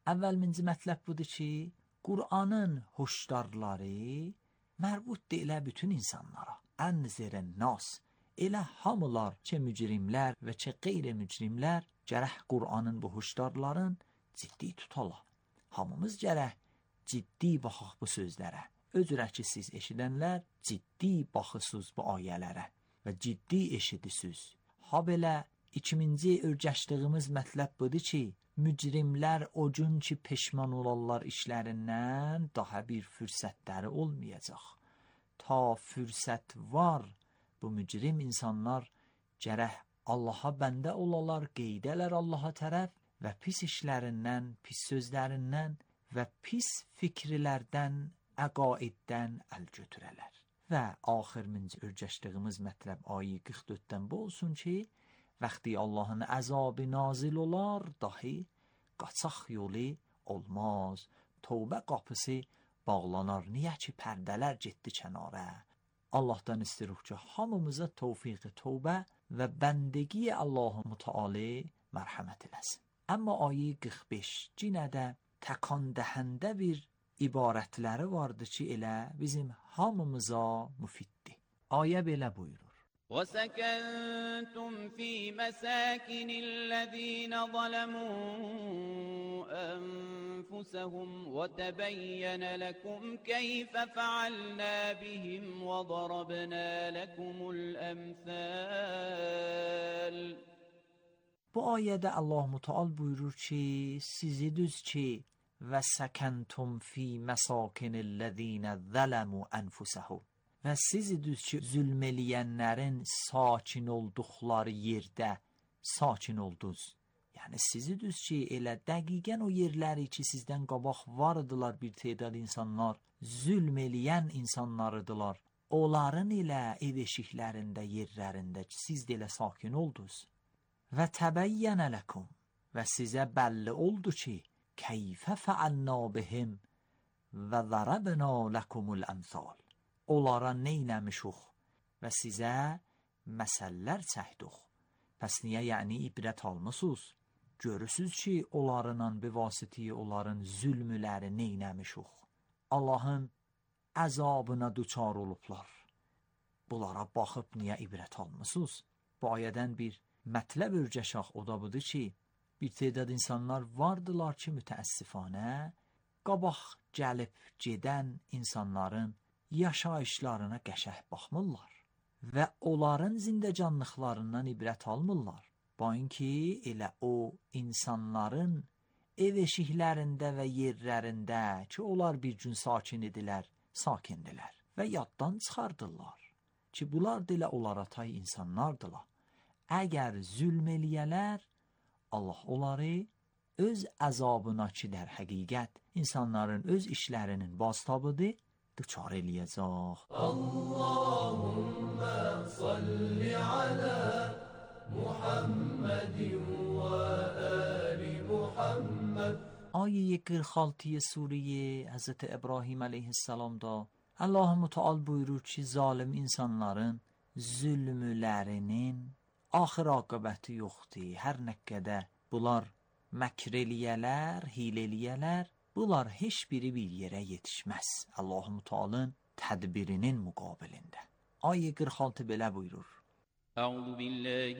Əvvəlminci mətləb budur ki, Qur'anın hoşdarları mərbuddur elə bütün insanlara. Ənzirən nas. Elə hamılar, çə mücrimlər və çə qeyri-mücrimlər gərək Qur'anın bu hoşdarların ciddi tutala. Hamımız gərək ciddi baxaq bu sözlərə. Özürə ki, siz eşidənlər ciddi baxısız bu ayələrə və ciddi eşidisiz. Ha belə ikinci örgəşdiyimiz mətləb budur ki, mücrimlər o gün ki peşman olarlar işlərindən daha bir fürsətləri olmayacaq. Ta fürsət var, bu mücrim insanlar gərək Allaha bəndə olalar, qeydələr Allaha tərəf və pis işlərindən, pis sözlərindən və pis fikirlərdən, əqaiddən əl götürələr. Və axırıncı örgəşdiyimiz mətləb ayə qırx dörddən bu olsun ki, vəxti Allahın əzabı nazil olar, dahi qaçaq yolu olmaz. Tövbə qapısı bağlanar, niyə ki pərdələr getdi kənara. Allahdan istiruq ki, hamımıza tövfiq tövbə və bəndəgi Allah-u Müteala mərhəmət eləsin. Amma ayə qırx beş yenə də təkan dəhəndə bir ibarətləri vardı ki, elə bizim hamımıza müfiddir. Ayə belə buyurur. وَسَكَنْتُمْ فِي مَسَاكِنِ الَّذِينَ ظَلَمُوا أَنفُسَهُمْ وَتَبَيَّنَ لَكُمْ كَيْفَ فَعَلْنَا بِهِمْ وَضَرَبْنَا لَكُمُ الْأَمْثَالِ. Bu ayədə Allah Müteal buyurur ki, sizi düz ki və səkentum fi məsakinillezine zələmu ənfusəhum və sizi düz ki zülm eləyənlərin sakin olduqları yerdə sakin oldunuz. Yəni sizi düz ki elə dəqiqən o yerləri ki sizdən qabaq vardılar bir tədad insanlar, zülm eləyən insanlarıdılar. Onların ilə ev eşiklərində, yerlərində siz də elə sakin oldunuz. Və təbəyyənə ləkum və sizə bəlli oldu ki keyfə fəalna bihim və zərəbna ləkumul əmthal. Onlara neynəmişuq və sizə məsəllər çəkdik. Pəs niyə yəni ibrət almısınız? Görürsüz ki onlarla bivasitəyə onların zülmüləri neynəmişuq. Allahın əzabına duçar olublar. Bunlara baxıb niyə ibrət almısınız? Bu ayədən bir mətləb örgəşaq o da budur ki, bir tədad insanlar vardılar ki, mütəəssifanə qabaq gəlib gedən insanların yaşayışlarına qəşəh baxmırlar və onların zindəcanlıqlarından ibrət almırlar. Bayın ki, elə o insanların ev eşiklərində və yerlərində ki, onlar bir gün sakin idilər, sakindilər və yaddan çıxardırlar ki, bunlar da elə onlara tay insanlardılar. Əgər zülm eləyələr, Allah onları öz əzabına ki, der həqiqət insanların öz işlərinin baztabıdır, düçar eləyəcək. Allahümmə salli alə Muhammedin və əli Muhammed. Ayə qırx altı Suriye Həzrəti İbrahim əleyhissalamda Allah-u Müteal buyurur ki, zalim insanların zülmlərinin axır aqibəti yoxdur. Hər nə qədər bunlar məkr eləyələr, hiylə eləyələr, bunlar heç biri bir yerə yetişməz. Allah-u Müteal'ın tədbirinin müqabilində. Ayə qırx altı belə buyurur. Əuzu billahi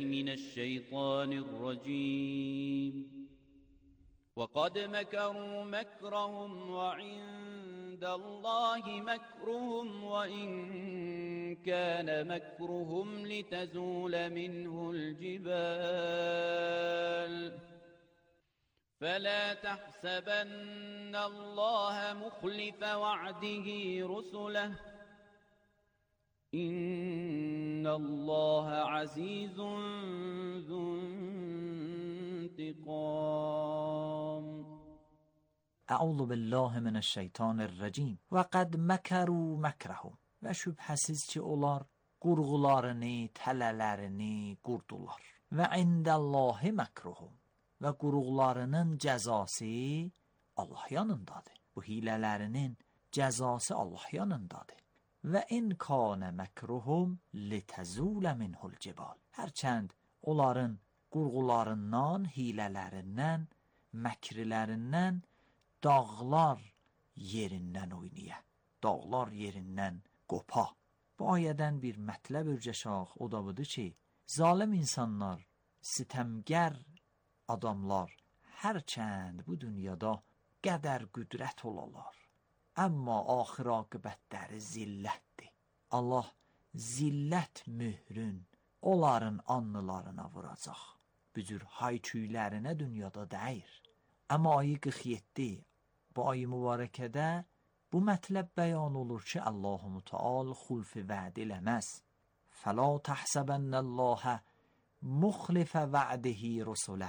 mineşşeytanirracim. وَقَدْ مَكَرُوا مَكْرَهُمْ وَعِندَ اللَّهِ مَكْرُهُمْ وَإِنْ كَانَ مَكْرُهُمْ لِتَزُولَ مِنْهُ الْجِبَالُ فَلَا تَحْسَبَنَّ اللَّهَ مُخْلِفَ وَعْدِهِ رُسُلَهُ إِنَّ اللَّهَ عَزِيزٌ ذُو انتقام. اعوذ بالله من الشیطان الرجیم. و قد مکروا مکرهم. و şübhəsiz ki onlar qurğularını, tələlərini qurdular. Və indallahi məkruhum. Və qurğularının cəzası Allah yanındadır. Bu hilələrinin cəzası Allah yanındadır. Və in kana məkruhum litəzulə minhul cibal. Hərçənd onların qurğularından, hilələrindən, məkrilərindən dağlar yerindən oynaya, dağlar yerindən qopa. Bu ayədən bir mətləb örcəşaq, o da budur ki, zalim insanlar, sitəmgər adamlar hərçənd bu dünyada qədər qüdrət olalar, amma axir aqibətləri zillətdir. Allah zillət mührün onların alnlarına vuracaq. Bücür hayküylərinə dünyada dəyir. Amma ayı qırx yeddi, bu ayı mübarəkədə bu mətləb bəyan olur ki, Allah-u Müteal xulf vəd eləməz. Fəla təhsəbənnəllahə muxlifə vədihi rusuləh.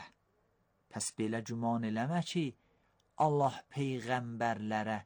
Pəs belə güman eləmə ki, Allah peyğəmbərlərə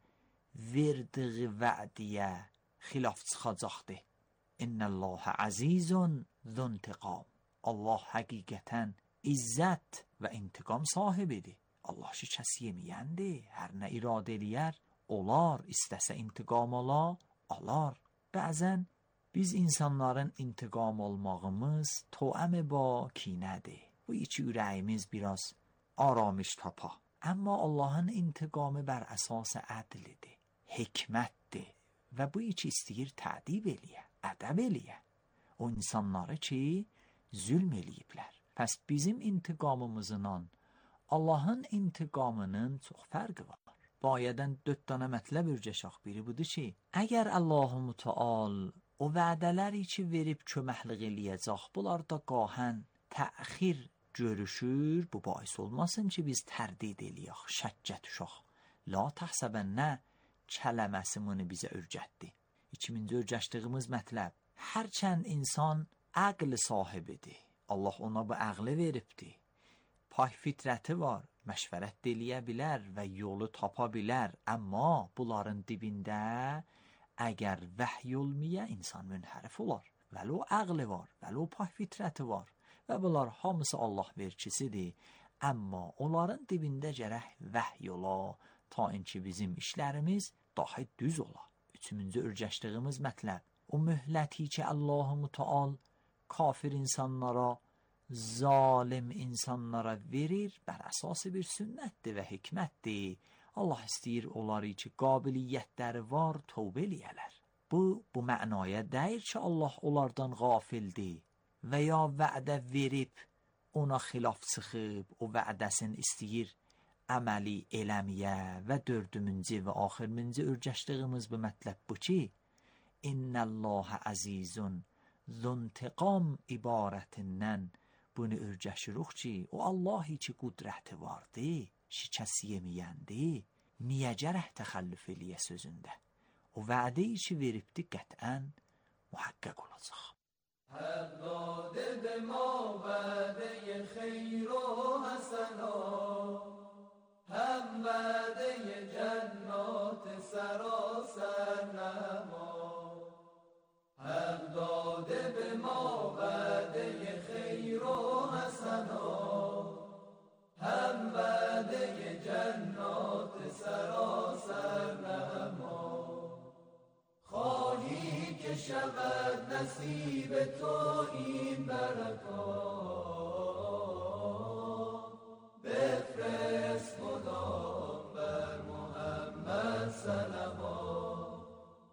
verdiği vədiyə xilaf çıxacaqdır. İnnəllahə əzizun zuntiqam. Allah həqiqətən izzət və intiqam sahibidir. Allah şikəst yeməyəndir. Hər nə iradə eləyər, olar, istəsə intiqam ala, alar. Bəzən biz insanların intiqam almağımız toəmi ba kinədir. Bu içi ürəyimiz biraz aramış tapa. Amma Allahın intiqamı bər əsas ədlidir, hikmətdir və bu içi istəyir tədib eləyə, ədəb eləyə. O insanları ki, zülm eləyiblər. Pəs bizim intiqamımızdan Allahın intiqamının çox fərqi var. Bu ayədən dörd dənə mətləb örcəşaq. Biri budur ki, əgər Allah-u Müteal o vədələri ki verib köməklik eləyəcək, bunlar da qahən təxir görüşür, bu bais olmasın ki, biz tərdid eləyək, şəkkət uşaq. La təhsəbənnə kələməsi bunu bizə örgətdi. İkiminci örgəşdiyimiz mətləb, hərçənd insan əql sahibidir. Allah ona bu əqli veribdir. Pay fitrəti var, məşvərət eləyə bilər və yolu tapa bilər. Amma bunların dibində əgər vəhy olmaya insan münhərif olar. Vəli o əqli var, vəli o pay fitrəti var. Və bunlar hamısı Allah verkisidir. Amma onların dibində gərək vəhy ola, ta inki bizim işlərimiz daha düz ola. Üçüncü örgəşdiyimiz mətləb, o mühləti ki Allah-u Müteal kafir insanlara, zalim insanlara verir, bər əsası bir sünnətdir və hikmətdir. Allah istəyir onları ki, qabiliyyətləri var, tövbə eləyələr. Bu, bu mənaya deyir ki, Allah onlardan qafildir və ya vədə verib, ona xilaf çıxıb, o vədəsin istəyir əməli eləməyə və dördümüncü və axırıncı örgəşdiyimiz bu mətləb bu ki, İnnəlləhə əzizun zuntiqam ibarətindən bunu örgəşirik ki, o Allahi ki qudrəti vardır, şikəst yeməyəndir, niyə gərək təxəllüf eləyə sözündə? O vədə-i ki veribdir qətən mühəqqəq olacaq. Hər dadə be ma vədə-i xeyr o həsəna, həm vədə-i cənnat sərasər nəma. Hər dadə be ma vədə-i xeyr o həsəna, həm vədə-i cənnat sərasər nəma. خواهی که شود نصیب تو این برکات، بفرست مدام بر محمد صلوات،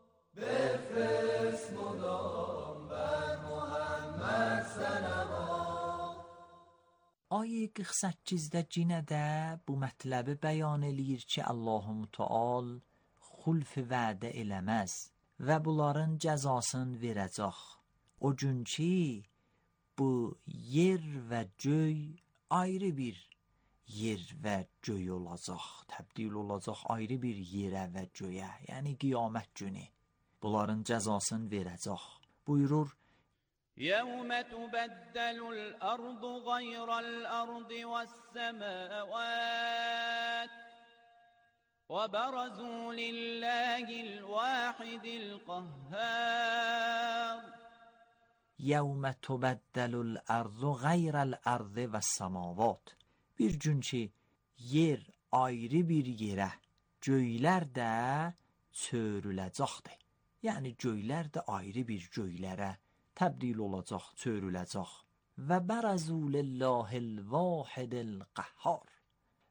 بفرست مدام بر محمد صلوات. آیه qırx səkkizdə cinə də bu mətləbi bəyan eləyir ki, Allah-u Müteal xulf vədə eləməz və bunların cəzasını verəcək. O gün ki, bu yer və göy ayrı bir yer və göy olacaq, təbdil olacaq ayrı bir yerə və göyə, yəni qiyamət günü. Bunların cəzasını verəcək. Buyurur, يَوْمَ تُبَدَّلُ الْأَرْضُ غَيْرَ الْأَرْضِ وَالسَّمَاوَاتُ وَبَرَزُوا لِلَّهِ الْوَاحِدِ الْقَهَّارِ. يَوْمَ تُبَدَّلُ الْأَرْضُ غَيْرَ الْأَرْضِ وَالسَّمَاوَاتُ. Bir gün ki, yer ayrı bir yerə, göylər də çörüləcəkdir. Yəni göylər də ayrı bir göylərə təbdil olacaq, çörüləcək. Və bərəzû lillâhil vâhidil qəhhar.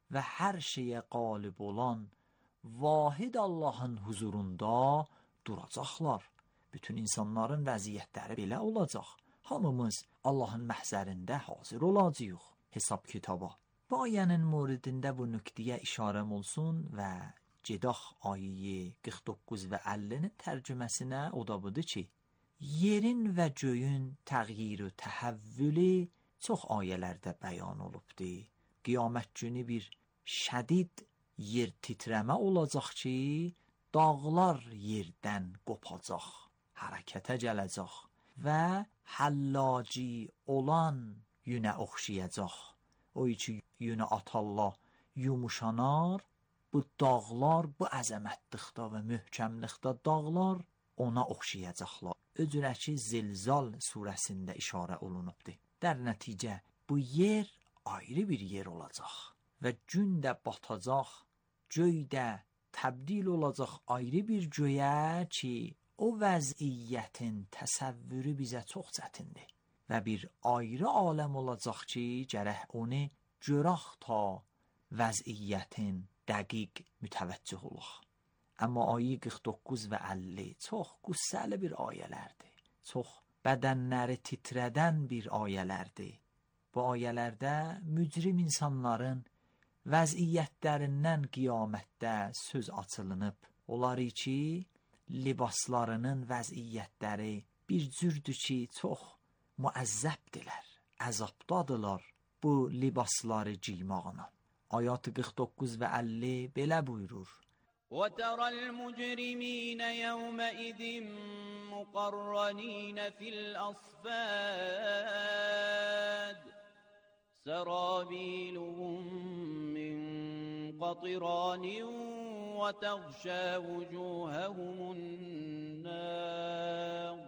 və hər şeyə qalib olan vahid Allahın huzurunda duracaqlar. Bütün insanların vəziyyətləri belə olacaq. Hamımız Allahın məhzərində hazır olacağıq hesab kitaba. Bu ayənin moridində bu nöqtəyə işarəm olsun və gedək ayəyi qırx doqquz və əlli'nin tərcüməsinə, o da budur ki, yerin və göyün təğyir və təhəvvülü çox ayələrdə bəyan olubdur. Qiyamət günü bir şədid yer titrəmə olacaq ki, dağlar yerdən qopacaq, hərəkətə gələcək və həllaci olan yünə oxşayacaq. O ki yünə atallah yumuşanar, bu dağlar, bu əzəmətlikdə və möhkəmlikdə dağlar ona oxşayacaqlar. Öcürəki Zilzal surəsində işarə olunubdur. Dər nəticə bu yer ayrı bir yer olacaq və gün də batacaq, göy də təbdil olacaq ayrı bir göyə ki, o vəziyyətin təsəvvürü bizə çox çətindir və bir ayrı aləm olacaq ki, gərək onu görək ta vəziyyətin dəqiq mütəvəccüh olaq. Amma ayə qırx doqquz və əlli çox qüssəli bir ayələrdir. Çox bədənləri titrədən bir ayələrdir. Bu ayələrdə mücrim insanların vəziyyətlərindən qiyamətdə söz açılınıb. Onlar ki, libaslarının vəziyyətləri bir cürdür ki, çox müəzzəbdirlər, əzabdadılar bu libasları giymağına. Ayat qırx doqquz və əlli belə buyurur. وَتَرَى الْمُجْرِمِينَ يَوْمَئِذٍ مُقَرَّنِينَ فِي الْأَصْفَادِ سَرَابِيلُهُم مِّن قَطِرَانٍ وَتَغْشَى وُجُوهَهُمُ النَّارُ.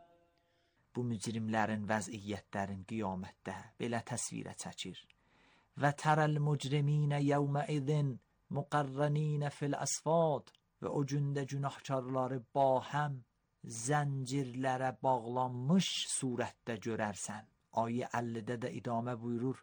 Bu mücrimlərin vəziyyətlərin qiyamətdə belə təsvirə çəkir. Və tərəl mücriminə yevməidin müqərrəninə fil əsfad, və o gündə günahkarları ba həm zəncirlərə bağlanmış surətdə görərsən. Ayə əllidə də idamə buyurur.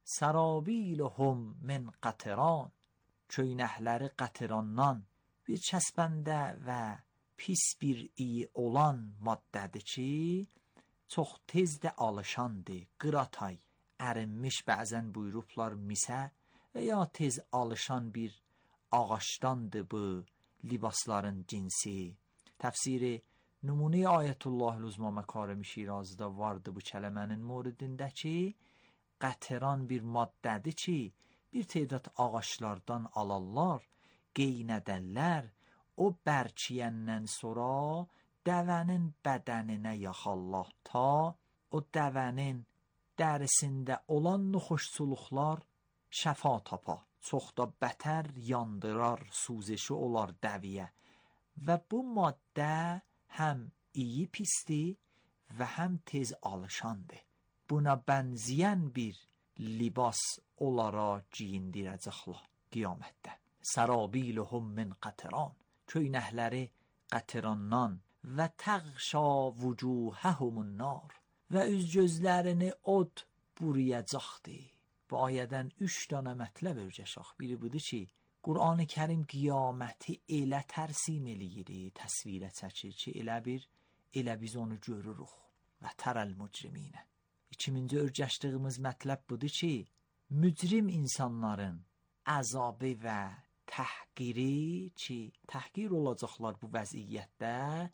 Sərabiluhum min qatiran, köynəkləri qatirandan bir kəsbəndə və pis bir iyi olan maddədir ki, çox tez də alışandır, qıratay, ərinmiş bəzən buyurublar misə və ya tez alışan bir ağaçdandır bu libasların cinsi. Təfsiri Numune Ayətullahil Uzma Məkarimi Şirazıda vardı bu kələmənin moridində ki, qatiran bir maddədir ki, bir tədad ağaçlardan alarlar, qeynədərlər, o bərkiyəndən sonra dəvənin bədəninə yaxallah ta o dəvənin dərisində olan nuxuşçuluqlar şəfa tapa, çox da bətər yandırar, suzişi olar dəviyə və bu maddə həm iyi pisdir və həm tez alışandır. Buna bənzəyən bir libas onlara giyindirəcəklər qiyamətdə. Sərabiluhum min qatiran, köynəkləri qatirandan və təğşa vücuhəhumun nar, və üz gözlərini od buruyacaqdır. Bu ayədən üç dənə mətləb örgəşək. Biri budur ki, Qur'an-ı Kərim qiyaməti elə tərsim eləyir, təsvirə çəkir ki, elə bir, elə biz onu görürük. Və tərəl mücriminə. İkinci örgəşdiyimiz mətləb budur ki, mücrim insanların əzabı və təhqiri ki, təhqir olacaqlar bu vəziyyətdə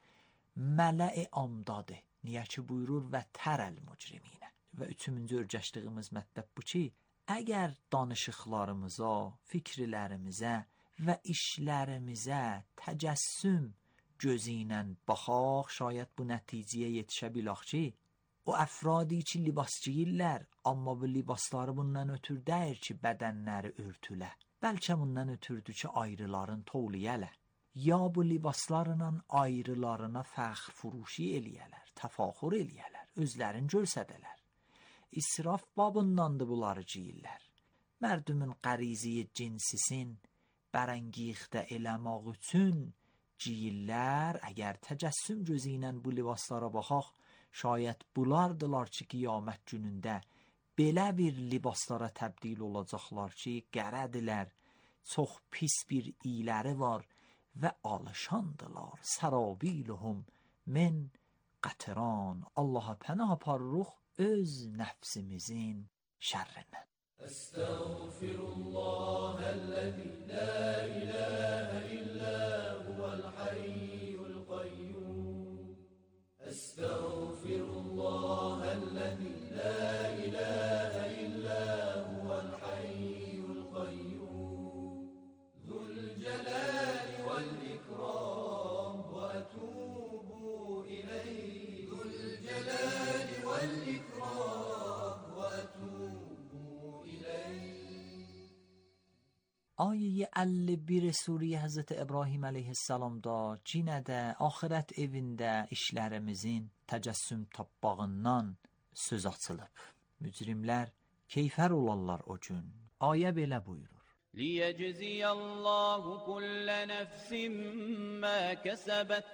mələ-i amdadır. Niyə ki buyurur və tərəl mücriminə. Və üçüncü örgəşdiyimiz mətləb bu ki, əgər danışıqlarımıza, fikirlərimizə və işlərimizə təcəssüm gözü ilə baxaq, şayət bu nəticəyə yetişə bilək ki, o əfradi ki libas giyirlər, amma bu libasları bundan ötür deyir ki, bədənləri örtülə. Bəlkə bundan ötürdür ki, ayrıların tovliyələ. Ya bu libaslarla ayrılarına fəxr furuşi eləyələr, təfaxur eləyələr, özlərin görsədələr. İsraf babındandır bunları giyirlər. Mərdümün qəriziyi cinsisin bərəngiqdə eləmək üçün giyirlər. Əgər təcəssüm gözü ilə bu libaslara baxaq, şayət bulardılar ki, qiyamət günündə belə bir libaslara təbdil olacaqlar ki, qərədirlər, çox pis bir iyləri var və alışandılar. Sərabiluhum min qətran. Allaha pənah aparırıq öz nəfsimizin şərrindən. Estağfirullahəl-ləzi la ilahə illə huvəl-hayyul qayyum. Estağfirullahəl-ləzi la ilahə illə huvəl-hayyul qayyum. Zülcəlal vəl-ikram və ətubu ileyh. Zülcəlal vəl-ikram və ətubu ileyh. Ayəyə əlli bir Suriyə Həzrəti İbrahim əleyhissalamda cinədə, axirət evində işlərimizin təcəssüm tabbağından söz açılıb. Mücrimlər keyfər olarlar o gün. Ayə belə buyurur. ليجزي الله كل نفس ما كسبت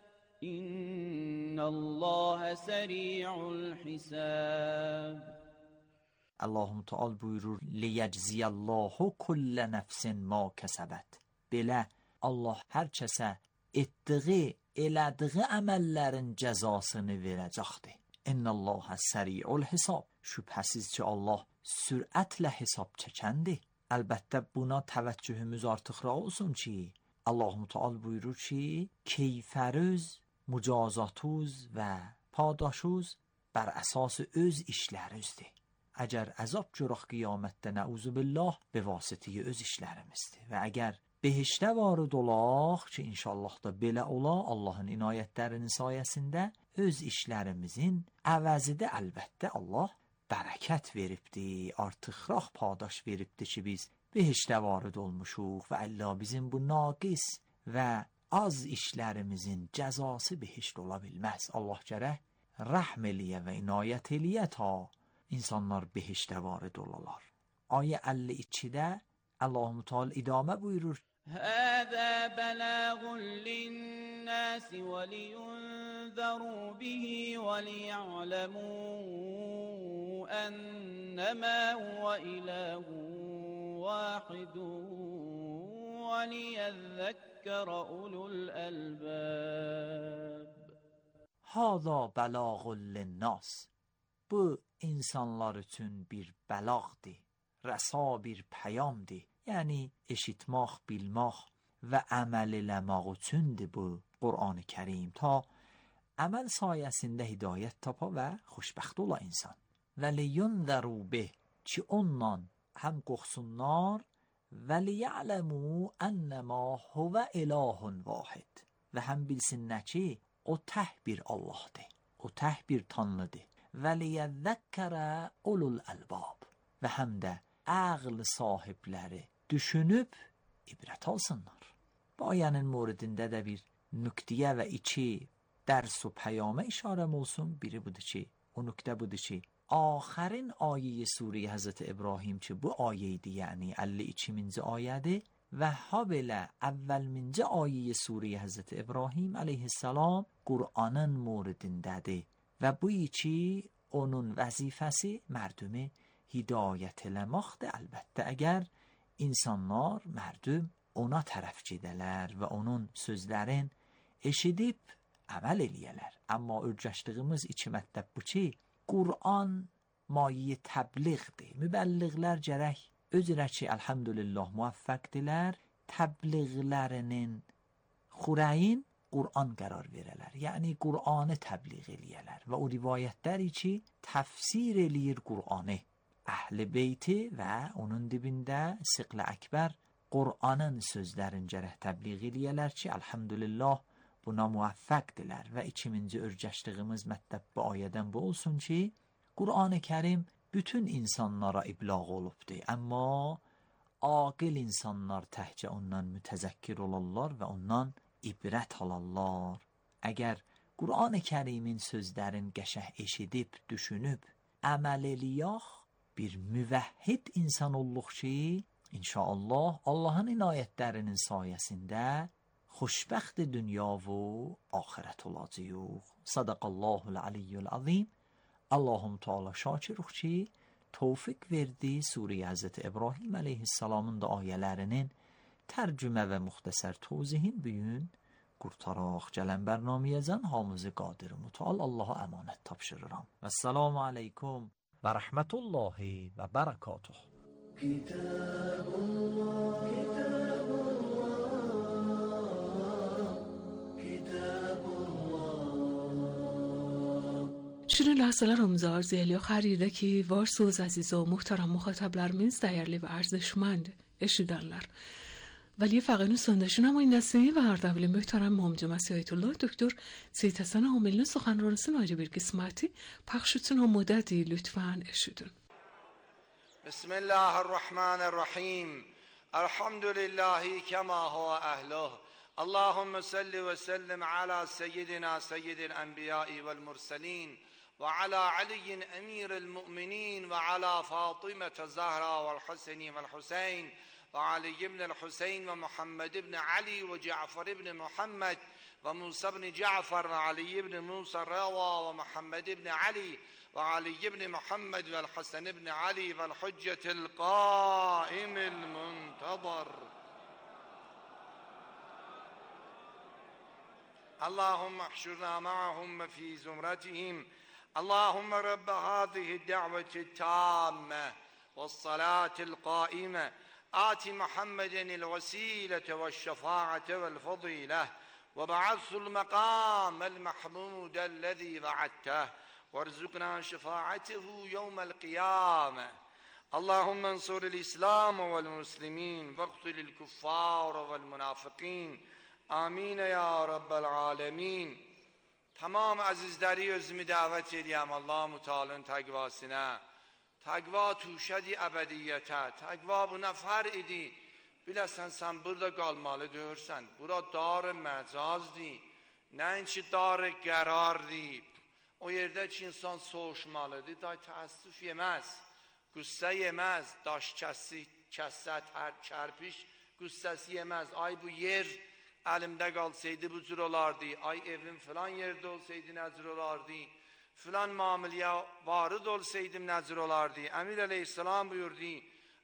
إن الله سريع الحساب. Allahum Teala buyurur liyecziyallahu kulle nefsin ma kesebet. Belə Allah hər kəsə etdiyi, elədiyi əməllərin cəzasını verəcəkdir. İnnallaha səri'ul hisab. Şübhəsiz ki Allah sürətlə hesab çəkəndir. Əlbəttə buna təvəccühümüz artıqra olsun ki Allahum Teala buyurur ki keyfərüz, mücazatuz və padaşuz bər əsas öz işlərizdir. Əgər əzab görək qiyamətdə nəuzu billah və vasitəyə öz işlərimizdir. Və əgər behişdə varid olaq ki inşallah da belə ola Allahın inayətlərinin sayəsində öz işlərimizin əvəzidə əlbəttə Allah bərəkət veribdi, artıqraq padaş veribdi ki biz behişdə varid olmuşuq və Allah bizim bu naqis və az işlərimizin cəzası behişt ola bilməz. Allah gərək rəhm eləyə və inayət eləyə ta insanlar behişdə varid olalar. Ayə əlli ikidə Allah-u Teala idamə buyurur. هذا بلاغ للناس ولينذروا به وليعلموا أنما هو إله واحد وليذكر أولو الألباب. هذا بلاغ للناس. Bu insanlar üçün bir bəlağdır, rəsa bir pəyamdır. Yəni eşitmək, bilmək və əməl eləmək üçündür bu Qur'an-ı Kərim ta əməl sayəsində hidayət tapa və xoşbəxt ola insan. Və liyunzəru bih ki ondan həm qorxsunlar və liya'ləmu ənəmə huvə ilahun vahid və həm bilsinlər ki o tək bir Allahdır, o tək bir Tanrıdır. Və liyəzzəkkərə ulul əlbab və həm də ağl sahibləri düşünüb ibrət alsınlar. Bu ayənin moridində də bir nüqtiyə və iki dərs və pəyamə işarəm olsun. Biri budur ki, o nüqtə budur ki, axərin ayə Suriyə Həzrəti İbrahim ki, bu ayəydi, yəni əlli ikinci ayədir və ha belə əvvəlminci ayə Suriyə Həzrəti İbrahim əleyhissalam Qur'anın moridindədir və bu iki onun vəzifəsi mərdumi hidayət eləməkdir. Əlbəttə əgər insanlar, mərdum ona tərəf gedələr və onun sözlərin eşidib əməl eləyələr. Amma örgəşdiyimiz iki mətləb bu ki, Qur'an mayi təbliğdir. Mübəlliğlər gərək özürə ki, əlhamdülillah müvəffəqdirlər, təbliğlərinin xurəyin Qur'an qərar verələr. Yəni Qur'anı təbliğ eləyələr və o rivayətləri ki, təfsir eləyir Qur'anı. Əhl-i beyti və onun dibində Siql-i Əkbər Qur'anın sözlərin gərək təbliğ eləyələr ki, əlhamdülillah buna müvəffəqdirlər. Və ikinci örgəşdiyimiz mətləb bu ayədən bu olsun ki, Qur'an-ı Kərim bütün insanlara iblağ olubdur. Amma aqil insanlar təhcə ondan mütəzəkkir olarlar və ondan ibrət alarlar. Əgər Qur'an-ı Kərimin sözlərin qəşəh eşidib, düşünüb, əməl eləyək, bir müvəhhid insan olluq ki, inşallah Allahın inayətlərinin sayəsində xoşbəxt dünya və axirət olacağıq. Sadaqallahul aliyyul azim. Allahum Teala şakiruq ki, tövfiq verdiyi Suriye Hazreti İbrahim Aleyhisselam'ın da ayələrinin tərcümə və müxtəsər tövzihin bugün qurtaraq gələn bərnaməyəcən hamızı qadir mütəal Allaha əmanət tapşırıram. Vəssalamu aleykum və rəhmətullahi və bərəkatuh. Kitabullah, Kitabullah, Kitabullah. Şirin ləhsələrimizi arzu ediyor. Xərirdəki varsınız əziz o muhtaram müxatəblərimiz, dəyərli və ərzişmənd eşidənlər. ولی فقط سندشون این نسیمی و اردبیل محترم مامجو مسیحیت الله دکتر سید حسن عاملین سخنرانسی راجع به قسمتی پخشتون هم مدتی لطفاً اشیدون. بسم الله الرحمن الرحیم. الحمد لله كما هو اهله. اللهم صل وسلم على سيدنا سيد الانبياء والمرسلين وعلى علي امير المؤمنين وعلى فاطمة الزهراء والحسن والحسين وعلي بن الحسين ومحمد بن علي وجعفر بن محمد وموسى بن جعفر وعلي بن موسى الرضا ومحمد بن علي وعلي بن محمد والحسن بن علي والحجة القائم المنتظر. اللهم احشرنا معهم في زمرتهم. اللهم رب هذه الدعوة التامة والصلاة القائمة آت محمد الوسيلة والشفاعة والفضيلة وبعث المقام المحمود الذي وعدته وارزقنا شفاعته يوم القيامة. اللهم انصر الإسلام والمسلمين واقتل الكفار والمنافقين. آمین یا رب العالمین. تمام عزیزداری özümü davet ediyəm Allah Müteala'nın təqvasına. Təqva tuşədi əbədiyyətə. Təqva buna fər idi. Biləsən sən burada qalmalı deyirsən. Bura dar-ı məcazdır. Nəinki dar-ı qərardır. O yerdə ki insan soğuşmalıdır. Da təəssüf yeməz. Qüssə yeməz. Daş kəsi, kəssə, kərpiş qüssəsi yeməz. Ay bu yer əlimdə qalsaydı bu cür olardı. Ay evim filan yerdə olsaydı nə cür olardı. Filan mamiliyə varid olsaydım nəzir olardı. Əmir əleyhissalam buyurdu.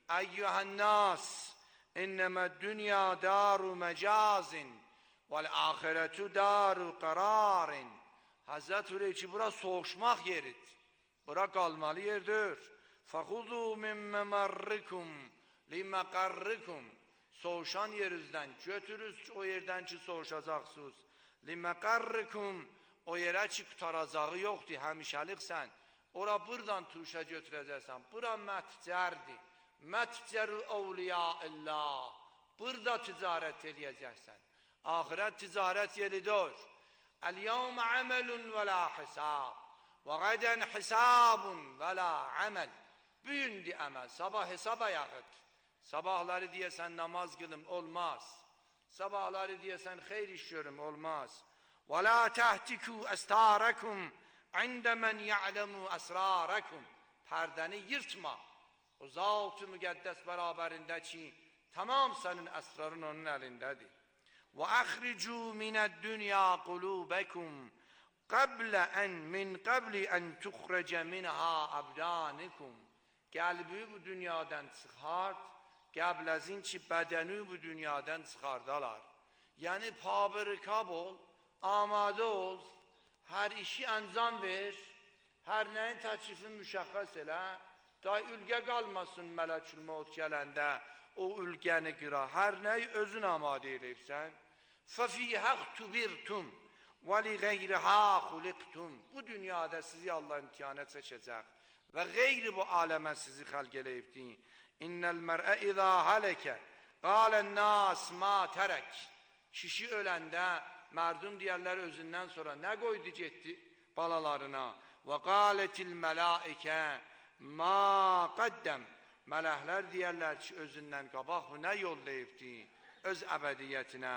Əyyühənnas, innəmə dünya daru məcazin vəl-əxirətü daru qərarin. Həzrət buyuruyor ki, bura soğuşmaq yeridir. Bura qalmalı yerdir. Fəxudu min məmərrikum liməqərrikum. Soğuşan yerinizdən götürüz o yerdən ki soğuşacaqsınız. Liməqərrikum. O yerə ki qutaracağı yoxdur, həmişəliksən. Ora buradan tuşa götürəcəksən. Bura mətcərdir. Mətcəru əvliyaillah. Burada ticarət eləyəcəksən. Ahirət ticarət yeridir. Əl-yevmə əməlun və la hisab. Və qədən hisabun və la əməl. Bugündür əməl, sabah hesab ayağıdır. Sabahları deyəsən namaz qılım, olmaz. Sabahları deyəsən xeyr iş görüm, olmaz. وَلَا تَحْتِكُوا أَسْتَارَكُمْ عِنْدَ مَنْ يَعْلَمُ أَسْرَارَكُمْ. Pərdəni yırtma. O zat-ı müqəddəs bərabərində ki, tamam sənin əsrarın onun əlindədir. وَأَخْرِجُوا مِنَ الدُّنْيَا قُلُوبَكُمْ قَبْلَ أَنْ مِنْ قَبْلِ أَنْ تُخْرَجَ مِنْهَا أَبْدَانِكُمْ. Qəlbi bu dünyadan çıxart, qəbl əzin ki, bədəni bu dünyadan çıxardalar. Yəni, pabırikab ol, amadə ol, hər işi əncam ver, hər nəyin təklifini müşəxəs elə, da ülgə qalmasın mələkül mevt gələndə, o ülgəni qıra, hər nəyi özün amadə eləyibsən. فَفِيهَا اخْتُبِرْتُمْ وَلِغَيْرِهَا خُلِقْتُمْ. Bu dünyada sizi Allah imtihana çəkəcək və qeyri bu aləmə sizi xəlq eləyibdir. İnnəl mər'ə izâ haləkə qalən nâs mâ tərək. Kişi öləndə mərdum deyərlər özündən sonra nə qoydu getdi balalarına. Və qalətil mələikə mâ qəddəm. Mələklər deyərlər ki, özündən qabaq bu nə yollayıbdı öz əbədiyyətinə.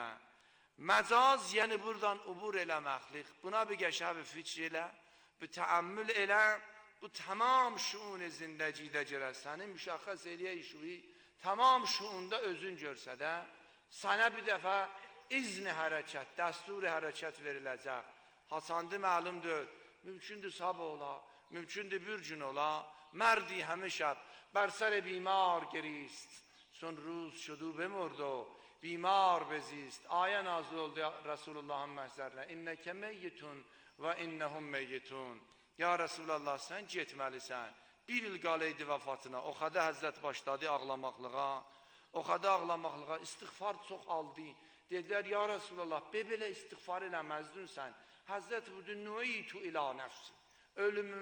Məcaz, yəni buradan ubur eləməklik. Buna bir qəşə bir fikr elə, bir təəmmül elə, bu tamam şuun zindəcidə girər. Səni müşəxəs eləyə işuyi, tamam şuunda özün görsə də, sənə bir dəfə izni hərəkət, dəsturi hərəkət veriləcək. Hasandı məlumdur, mümkündür sabah ola, mümkündür bir gün ola. مردی همه شب بر سر بیمار گریست چون روز شد و بمرد و بیمار بزیست. آیه نازل oldu رسول الله محضرine. İnneke meyyitun ve innehum meyyitun. Ya Resulallah sen getməlisən. Bir il qalıydı vəfatına. O xədə Həzrət başladı ağlamaqlığa. O xədə ağlamaqlığa istiğfar çox aldı. Dedilər ya Resulallah be belə istiğfar eləməzdin sən. Həzrət budu nuitu ila nəfsi. Ölümün